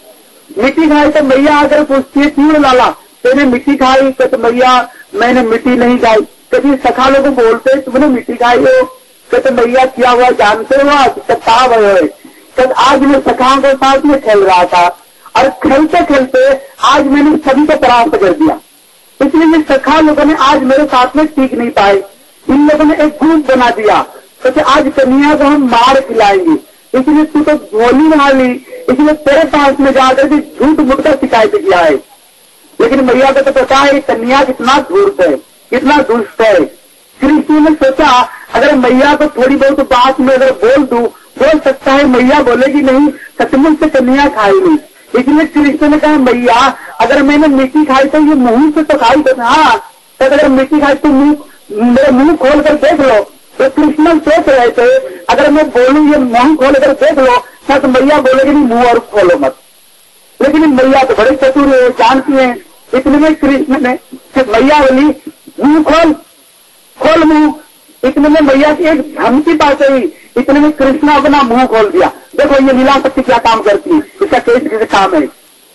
खाई तो मैया अगर पूछती है क्यों लाला तेने मिट्टी खाई, तो मैया मैंने मिट्टी नहीं खाई। कभी सखा लोग बोलते तुमने मिट्टी खाई हो, तो मैया क्या हुआ जानते हो, कब है तब आज मैं सखाओं के साथ में खेल रहा था और खेलते खेलते आज मैंने सभी को परास्त कर दिया, इसलिए ये सखा लोगों ने आज मेरे साथ में टीक नहीं पाए। इन लोगों ने एक ग्रुप बना दिया तो आज कन्या को हम मार खिलाएंगे, इसलिए तू तो गोली बना ली, इसलिए तेरे पास में जाकर के झूठ मूठ का शिकायत किया है। लेकिन मैया को तो पता है कन्या कितना धूर्त है, कितना दुष्ट है। कृष्ण ने सोचा अगर मैया को थोड़ी बहुत बात में अगर बोल सकता है, मैया बोलेगी नहीं, सचमुच से कन्या खाएगी। इसलिए कृष्ण ने कहा मैया अगर मैंने मिट्टी खाई तो ये मुंह से तो खाई तो हाँ, तो अगर मिट्टी खाई तो मेरे मुंह खोल कर देख लो। तो कृष्ण सोच रहे थे अगर मैं बोलूं ये मुंह खोल कर देख लो तो मैया बोलेगी नहीं मुंह और खोलो मत, लेकिन मैया तो बड़े चतुर है, जानती है। इतने में कृष्ण ने मैया बोली मुंह खोल मुंह, इतने में मैया की एक धमकी पास हुई, इतने में कृष्ण अपना मुंह खोल दिया। देखो ये लीला शक्ति क्या काम करती है, इसका कैसे काम है।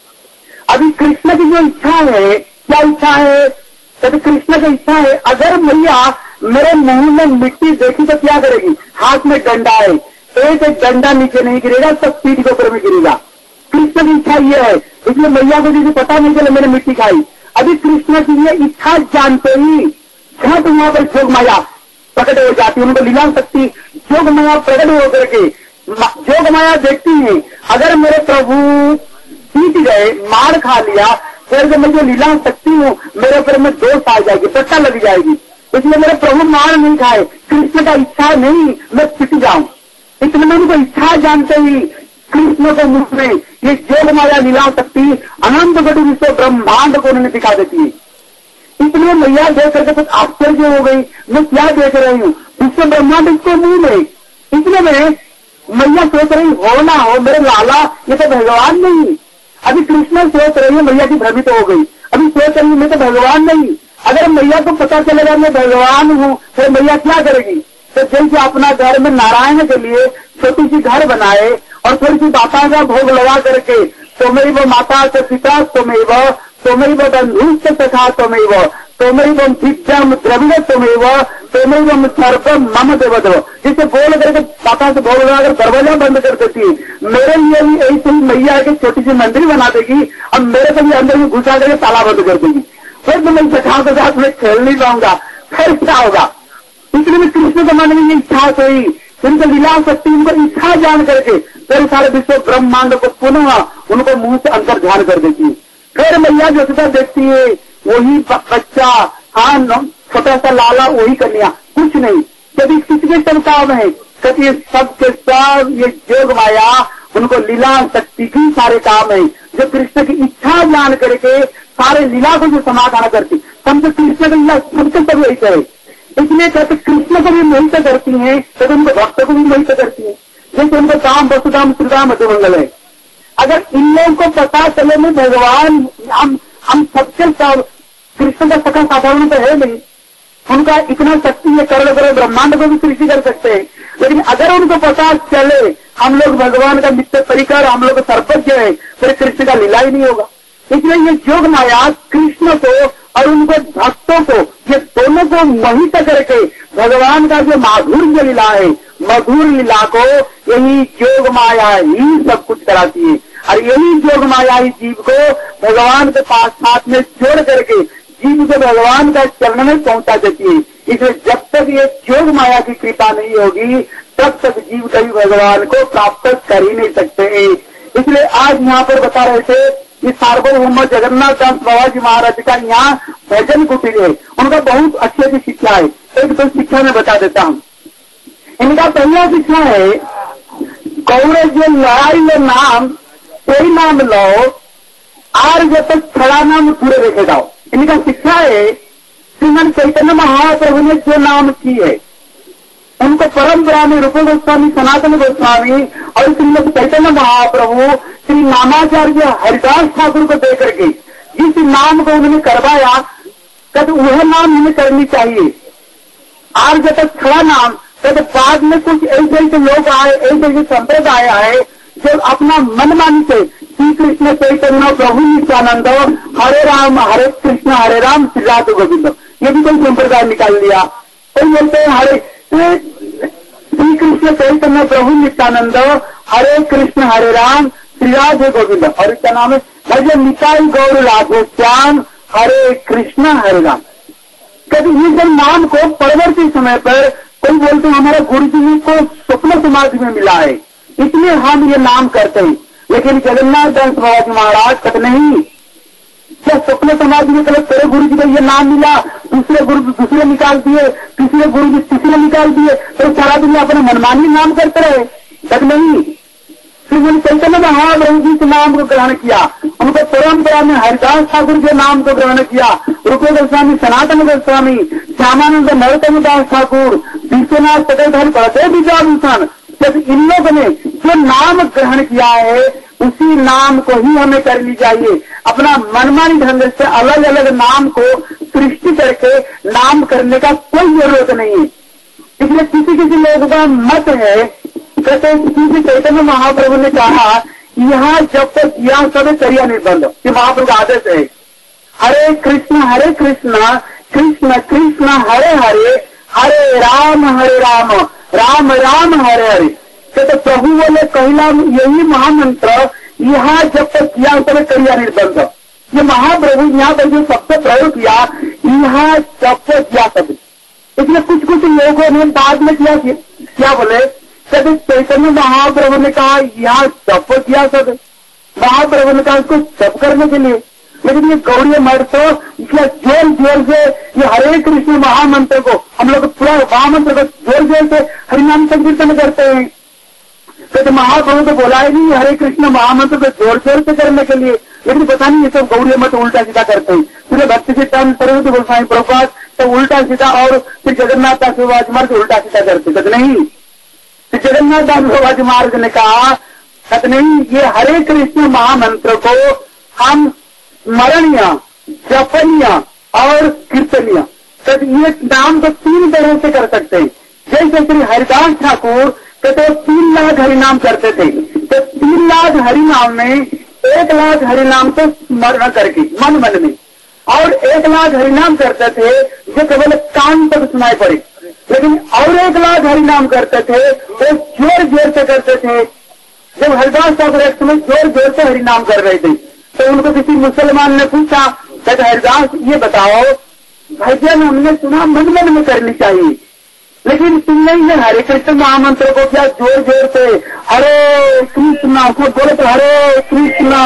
अभी कृष्ण की जो इच्छा है, क्या इच्छा है, तो कृष्ण की इच्छा है अगर मैया मेरे मुंह में मिट्टी देखी तो क्या करेगी, हाथ में डंडा है, एक डंडा नीचे नहीं गिरेगा, सब पीठ के ऊपर में गिरेगा। कृष्ण की इच्छा ये है, इसलिए मैया को जैसे पता नहीं चला मैंने मिट्टी खाई। अभी कृष्ण की ये इच्छा जानते ही झट वहां पर योग माया प्रकट हो जाती है, उनको लीला शक्ति योग माया प्रकट होकर के योग माया देखती है अगर मेरे प्रभु पीट गए, मार खा लिया, फिर जब मैं जो लीला शक्ति हूँ मेरे ऊपर में दोष आ जाएगी, पट्टा लग जाएगी, इसलिए मेरे प्रभु मार नहीं खाए। कृष्ण का इच्छा नहीं मैं पिट जाऊं, इतने में उनको इच्छा जानते ही कृष्ण को मुख में ये योग माया लीला शक्ति अनंत कोटि विश्व ब्रह्मांड को उन्होंने दिखा देती है। इसलिए मैया देख करके कुछ आश्चर्य हो गई, मैं क्या देख रही हूँ, विश्व ब्रह्मांड इसको मुंह में। इसलिए मैया सोच रही हो ना हो मेरे लाला ये तो भगवान नहीं। अभी कृष्ण सोच रही है, मैया की भ्रमित हो गई, अभी सोच रही मैं तो भगवान नहीं। अगर मैया को पता चलेगा मैं भगवान हूँ फिर मैया क्या करेगी। तो जैसे अपना घर में नारायण के लिए छोटी सी घर बनाए और थोड़ी सी माता का भोग लगा करके तोमेव माता से पिता तोमेव बंधु से सखा तोमेव भिक्षम द्रविड़ तोमेव सर्वम मम देवदेव, जिसे बोल करके माता से भोग लगाकर दरवाजा बंद कर देती है। मेरे लिए भी ऐसे ही मैया की छोटी सी मंदिर बना देगी और मेरे को भी अंदर में घुसा करके ताला बंद कर देगी, फिर तो मैं सखाओं के साथ में खेल नहीं पाऊंगा, फिर क्या होगा। इसलिए मैं कृष्ण के मन में ये इच्छा हुई, उनको लीला शक्ति उनको इच्छा जान करके फिर सारे विश्व ब्रह्मांड को पुनः उनको मुंह से अंतर ध्यान कर देती है। फिर मैया जो सीधा देखती है वही बच्चा, हाँ छोटा सा लाला, वही कन्या, कुछ नहीं। कभी किसके सब काम है, कभी सब के सब ये योग माया उनको लीला शक्ति की सारे काम है, जो कृष्ण की इच्छा जान करके सारे लीला को जो समाधान करती। समझो कृष्ण की लीला सबके सब यही करे, इसलिए कहते कृष्ण को भी मोहित करती है तो उनको भक्तों को भी मोहित करती है। जैसे उनको काम वसुधाम श्रीराम मधुमंगल है। अगर इन लोगों को पता चले नहीं भगवान हम सबके सब कृष्ण का सखा साधारण तो है नहीं, उनका इतना शक्ति है, करोड़ ब्रह्मांड को भी सृष्टि कर सकते हैं। लेकिन अगर उनको पता चले हम लोग भगवान का नित्य परिकर, हम लोग सर्वज्ञ है, फिर कृष्ण का लीला ही नहीं होगा। इसलिए ये योग माया कृष्ण को और उनको भक्तों को, ये दोनों को मोहित करके भगवान का जो माधुर्य लीला है, मधुर लीला को यही योग माया ही सब कुछ कराती है। और यही योग माया ही जीव को भगवान के पास साथ में जोड़ करके जीव को भगवान का चरण में पहुंचा देती है। इसलिए जब तक ये योग माया की कृपा नहीं होगी तब तक जीव कभी भगवान को प्राप्त कर ही नहीं सकते। इसलिए आज यहाँ पर बता रहे थे कि सार्वभौम जगन्नाथ दास बाबा जी महाराज का यहाँ भजन कुटीर है, उनका बहुत अच्छी अच्छी शिक्षा है। एक तो शिक्षा में बता देता हूँ। इनका पहला शिक्षा है कौड़े जो लड़ाई में नाम कोई नाम लो आर जब तक खड़ा नाम पूरे देखे जाओ। इनका शिक्षा है श्रीमन चैतन्य महाप्रभु ने जो नाम की है उनको परंपरा में रूप गोस्वामी, सनातन गोस्वामी और श्रीमद चैतन्य महाप्रभु, श्री नामाचार्य हरिदास ठाकुर को देकर के जिस नाम को उन्होंने करवाया, कद वह नाम हमें करनी चाहिए। आज जब तक खड़ा नाम, तब बाद में कुछ ऐसे ऐसे लोग आए, ऐसे ऐसे संप्रदाय आए जो अपना मनमानी से श्री कृष्ण चैतन्य प्रभु नित्यानंद, हरे राम श्री राधे गोविंद, ये भी कोई संप्रदाय निकाल लिया। कोई बोलते हैं हरे श्री कृष्ण चैतन्य प्रभु नित्यानंद, हरे कृष्ण हरे राम श्री राधे गोविंद, और इसका नाम है भजन निताई गौर राधो श्याम हरे कृष्ण हरे राम। कभी ये सब नाम को परवर्ती समय पर कोई बोलते हैं हमारे गुरु जी को स्वप्न समाधि में मिला है, इसलिए हम ये नाम करते हैं। लेकिन जगन्नाथ दास बाबा जी महाराज कहते नहीं, क्या स्वप्न समाधि में कल तेरे गुरु जी को ये नाम मिला, दूसरे गुरु दूसरे निकाल दिए, तीसरे गुरु जी तीसरे निकाल दिए, तो सारा दिन अपने मनमानी नाम करते रहे। तब नहीं, श्री गुरु चैतन्य महाप्रभु जी के नाम को ग्रहण किया, उनको परंपरा में हरिदास ठाकुर के नाम को ग्रहण किया, रूप गोस्वामी, सनातन गोस्वामी, श्यामानंद नरोत्तम दास ठाकुर, विश्वनाथ चतुर्धारी बलदेव विद्याभूषण, जब इन लोगों ने जो नाम ग्रहण किया है उसी नाम को ही हमें करनी चाहिए। अपना मनमानी ढंग से अलग अलग नाम को सृष्टि करके नाम करने का कोई जरूरत नहीं है। इसलिए किसी किसी लोगों का मत है, कहते किसी चैतन्य महाप्रभु ने कहा यहाँ जब तक यह सब करिया निर्बंध, ये महाप्रभु का आदेश है। हरे कृष्ण कृष्ण कृष्ण हरे हरे, हरे राम राम राम हरे हरे। तो प्रभु बोले कहला यही महामंत्र, यहाँ जब तक किया सब करिया निर्बंध। ये महाप्रभु यहाँ पर जो सबसे प्रयोग किया, यहाँ जब तक किया सब। इसलिए कुछ कुछ लोगों ने बाद में क्या बोले, कभी चैतन्य महाप्रभु ने कहा यहाँ जप किया सब, महाप्रभु ने कहा इसको जप करने के लिए। लेकिन ये गौड़ीय मठ तो इसलिए जोर जोर से ये हरे कृष्ण महामंत्र को हम लोग पूरा महामंत्र को जोर जोर से हरिनाम संकीर्तन करते हैं। तो महाप्रभु तो बोला है नहीं हरे कृष्ण महामंत्र को जोर जोर से करने के लिए, लेकिन पता नहीं ये सब गौड़ीय मठ उल्टा सीधा करते हैं। पूरे भक्ति सिद्धांत सर्वोदय गोस्वामी प्रभुपाद तो उल्टा सीधा, और फिर जगन्नाथ दास बाबा मार्ग उल्टा सीधा करते नहीं। फिर जगन्नाथ दास बाबा जी मार्ग ने कहा नहीं, ये हरे कृष्ण महामंत्र को हम स्मरणीय, जपनीय और कीर्तनीय, तो ये नाम तो 3 तरह से कर सकते हैं। जैसे श्री हरिदास ठाकुर कहते 3 लाख हरिनाम करते थे, तो 3 लाख हरिनाम में 1 लाख हरिनाम तो स्मरण करके मन में, और 1 लाख हरिनाम करते थे जो केवल कान तक सुनाई पड़े। लेकिन और 1 लाख हरिनाम करते थे वो जोर जोर से करते थे। जब हरिदास ठाकुर एक समय जोर जोर से हरिनाम कर रहे थे तो उनको किसी मुसलमान ने पूछा, कहते हरिदास ये बताओ भजन हमने सुना मन मन में करनी चाहिए, लेकिन तुमने ये हरे कृष्ण महामंत्र को क्या जोर जोर से हरे कृष्ण को बोले तो हरे कृष्ण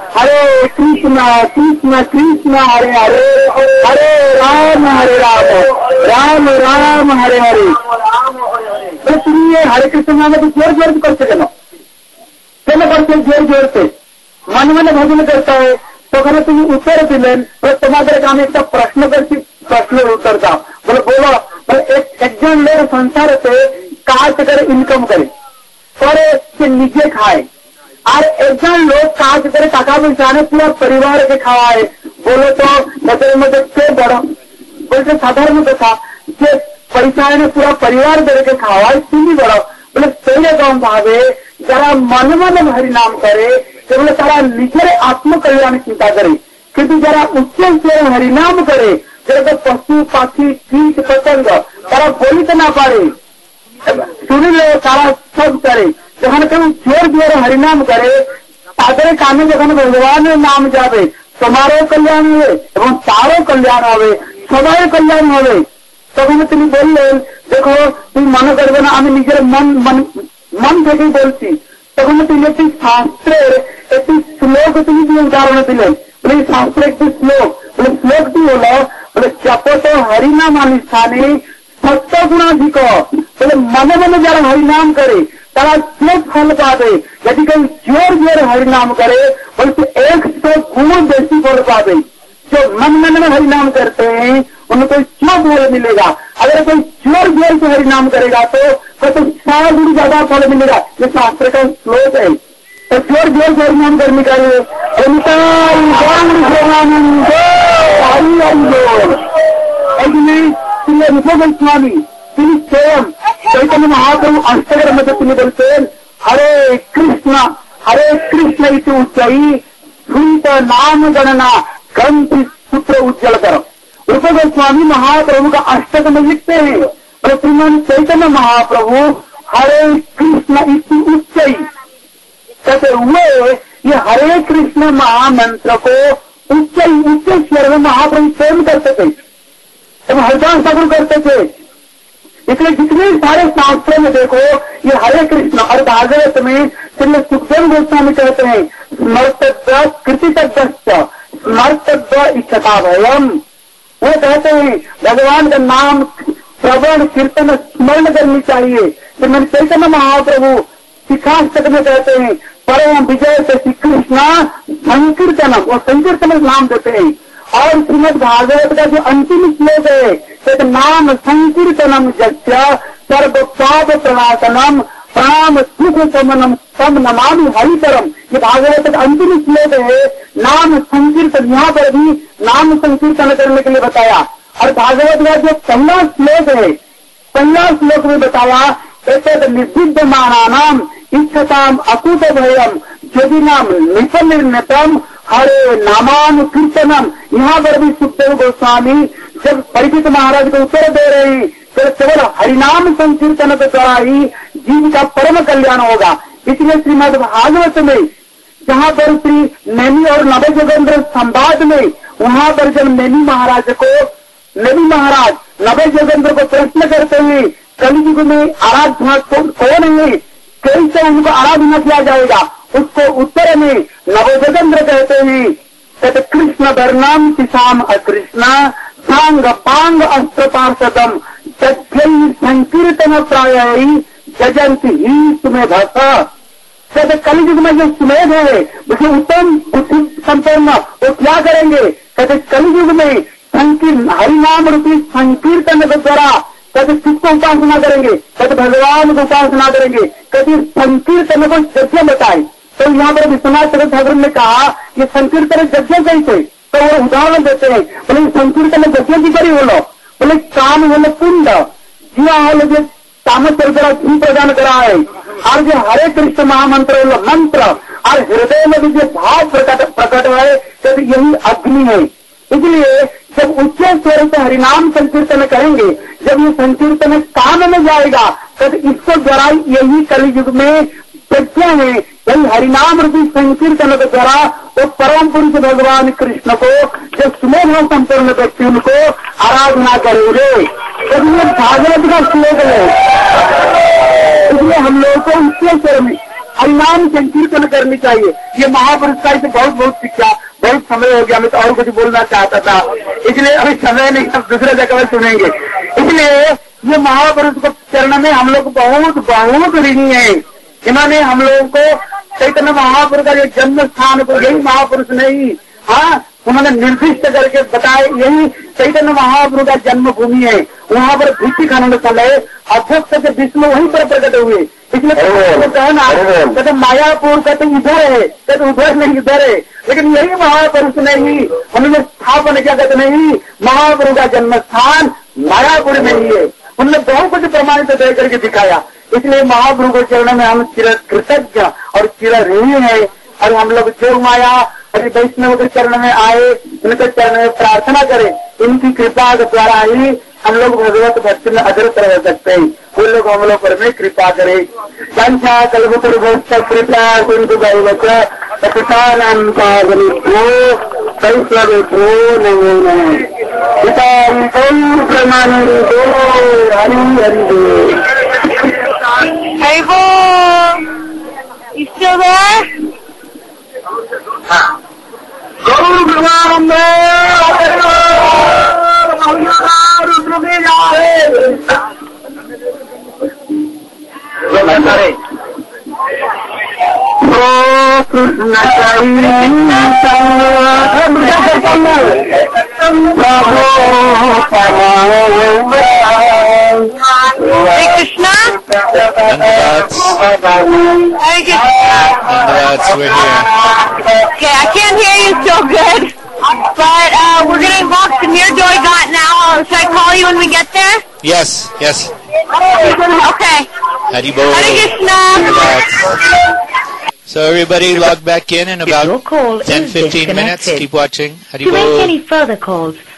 कृष्ण कृष्ण हरे हरे, हरे राम राम राम हरे हरे। तो तुम ये हरे कृष्ण महामंत्र जोर जोर से करते चलो करते जोर जोर से मन मन भजन करता है। तो खरं तुम्ही उत्तर दिले तर तुम्हारे आम्ही एक प्रश्न उत्तर था बोले बोलो एक जन लोग संसार से काज करे इनकम करे पर नीचे खाए, और एक जन लोग काज करे टाका पैसा ने पूरा परिवार के खावाए। बोलो तो मतलब क्यों बड़ा बोलते साधारण कथा जे पैसा ने पूरा परिवार करके खावाए तुम्ही बड़ा बोले पहले कौन भावे जरा मन मन हरिनाम करे, बोले तारा निजे आत्मकल्याण चिंता करे, किंतु जरा उच्च से हरिनाम करे, जरा तो पशु पाखी कीट पतंग तारा बोली तो ना पारे सुन ले तारा सब करे। जहां कभी जोर जोर हरिनाम करे तादरे काने जहां भगवान नाम जावे तुम्हारो कल्याण हुए एवं तारो कल्याण होवे सबाई कल्याण होवे। तब तुम्हें बोलले देखो तुम मन करबे ना आमी निजे मन থেকে বলছি, তখন তিনি একটি শাস্ত্রের একটি শ্লোক তিনি উদাহরণ দিলেন। বলে শাস্ত্রের একটি শ্লোক, বলে শ্লোকটি হলো বলে জপত হরিনাম স্থানে সত্যগুণাধিক, বলে মনে মনে যারা হরিনাম করে তারা শ্লোক ফল পাবে। যদি কেউ জোর জোর হরিনাম করে বলছে 100 गुण বেশি ফল পাবে। जो मन मन में हरिनाम करते हैं उनको क्यों फल मिलेगा। अगर कोई जोर जोर से हरि नाम करेगा तो 100 गुना ज्यादा फल मिलेगा। ये शास्त्र का श्लोक है। तो जोर जोर से हरि नाम करने का ये श्री रूप गोस्वामी श्री स्वयं चैतन्य महाप्रभु अष्टकर मध्ये तुम्ही बोलते हरे कृष्ण इति उच्चाई सुंत नाम गणना ग्रंथि सूत्र उज्जवल करो। रूप गोस्वामी महाप्रभु का अष्टक में लिखते हैं और श्रीमान चैतन्य महाप्रभु हरे कृष्ण इति उच्चाई कहते हुए ये हरे कृष्ण महामंत्र को उच्च स्वर में महाप्रभु स्वयं करते थे एवं हरिदास ठाकुर करते थे। इसलिए जितने सारे शास्त्रों में देखो ये हरे कृष्ण और भागवत में श्री सुखदेव गोस्वामी कहते हैं स्मर्तव्य कृतितव्य स्मर्तव्य इच्छता भयम। वो कहते हैं भगवान का नाम श्रवण कीर्तन स्मरण करनी चाहिए। तो मैंने चैतन्य महाप्रभु शिखाष्टक में कहते हैं परम विजय से श्री कृष्ण संकीर्तनम, वो संकीर्तन नाम देते हैं। और श्रीमद भागवत का जो अंतिम श्लोक है तो नाम संकीर्तनम जस्य सर्व पाप प्रणाशनम प्राम सुख समनम तम नमामि हरितरम। ये भागवत का अंतिम श्लोक है। नाम संकीर्तन, यहाँ पर भी नाम संकीर्तन करने के लिए बताया। और भागवत का जो पहला श्लोक है, पहला श्लोक में बताया एतद निषिद्ध मानानाम इच्छताम अकुत भयम यदि नाम निपनिर्णतम हरे नामान कीर्तनम। यहाँ पर भी सुखदेव गोस्वामी जब परीक्षित महाराज को उत्तर दे रहे हैं तो केवल हरिनाम संकीर्तन के द्वारा ही जीव का परम कल्याण होगा। इसलिए श्रीमद भागवत में जहाँ पर श्री नैमी और नवजोगेंद्र संवाद में वहाँ पर जब नैमी महाराज नव जोगेंद्र को प्रश्न करते हैं कलयुग में आराधना कौन है, कैसे उनको आराधना किया जाएगा, उसको उत्तर में नवजोगेंद्र कहते हैं तत् कृष्ण वर्णम शिशाम अकृष्ण सांग पांग अस्त्र पार्षदम जज्ञ संकीर्तन प्राय जजंत ही सुमेध। कहते कलयुग में जो सुमेध है उसे उत्तम बुद्धि संपन्न वो क्या करेंगे, कहते कलयुग में हरिनाम रूपी संकीर्तन के द्वारा कभी किसको उपासना करेंगे, कभी भगवान को उपासना करेंगे, कभी संकीर्तन को यज्ञ बताए। तो यहाँ पर विश्वनाथ ठाकुर ने कहा ये संकीर्तन यज्ञ कैसे, तो वो उदाहरण देते हैं। बोले संकीर्तन यज्ञ की करी बोलो, बोले काम बोले कुंड जिया होले जो कामचर्या घी प्रदान करा है और जो हरे कृष्ण महामंत्र मंत्र और हृदय में भी जो भाव प्रकट है तो यही अग्नि है। इसलिए जब उच्च स्वर से हरिनाम संकीर्तन करेंगे, जब ये संकीर्तन काम में जाएगा तो इसको द्वारा यही कलयुग में प्रज्ञा है, यही हरिनाम रूपी संकीर्तन के द्वारा वो परम पुरुष भगवान कृष्ण को जो सुमेध संपूर्ण व्यक्ति उनको आराधना करेंगे। जब ये भागवत का श्लोक है, इसलिए हम लोग को उच्च स्वर में हरिनाम संकीर्तन करनी चाहिए। ये महापुरुष का इसे बहुत बहुत शिक्षा। बहुत समय हो गया, मैं तो और कुछ बोलना चाहता था, इसलिए अभी समय नहीं, सब दूसरे जगह में सुनेंगे। इसलिए ये महापुरुष को चरण में हम लोग बहुत बहुत ऋणी है। इन्होंने हम लोगों को चैतन्य महापुरुष का जो जन्म स्थान को यही महापुरुष नहीं, हाँ उन्होंने निर्दिष्ट करके बताया यही चैतन्य महापुरुष का जन्मभूमि है। वहाँ पर भिक्षी खनन समय अध्यक्ष से विष्णु वहीं पर प्रकट हुए। इसलिए कहना कहते मायापुर कहते इधर है, कहते उधर नहीं इधर है, लेकिन यही महापुरुष ने ही उन्होंने स्थापन किया। कहते नहीं महापुरुष का जन्म स्थान मायापुर में ही है। उन्होंने बहुत कुछ प्रमाणित दे करके दिखाया। इसलिए महाप्रभु के चरण में हम चिर कृतज्ञ और चिर ऋणी है। और हम लोग जो माया हरि वैष्णव के चरण में आए, उनके चरण में प्रार्थना करें, इनकी कृपा के द्वारा ही हम लोग भगवत भक्ति में अग्रत रह सकते हैं। वो लोग हम लोग पर में कृपा करे। संख्या कल्पतरुभ्यश्च कृपा सिंधु वैष्णवेभ्यो नमो नमः। पिता प्रमाणो हरि हरि गौर भगवान कृष्ण प्रभो Indradats. We're here. Okay, I can't hear you so good, but we're going to walk to near Joy Got now. Should I call you when we get there? Yes. Okay. Haribo. Hare Krishna. So everybody log back in about 10-15 minutes. Keep watching. To make Haribo. any further calls,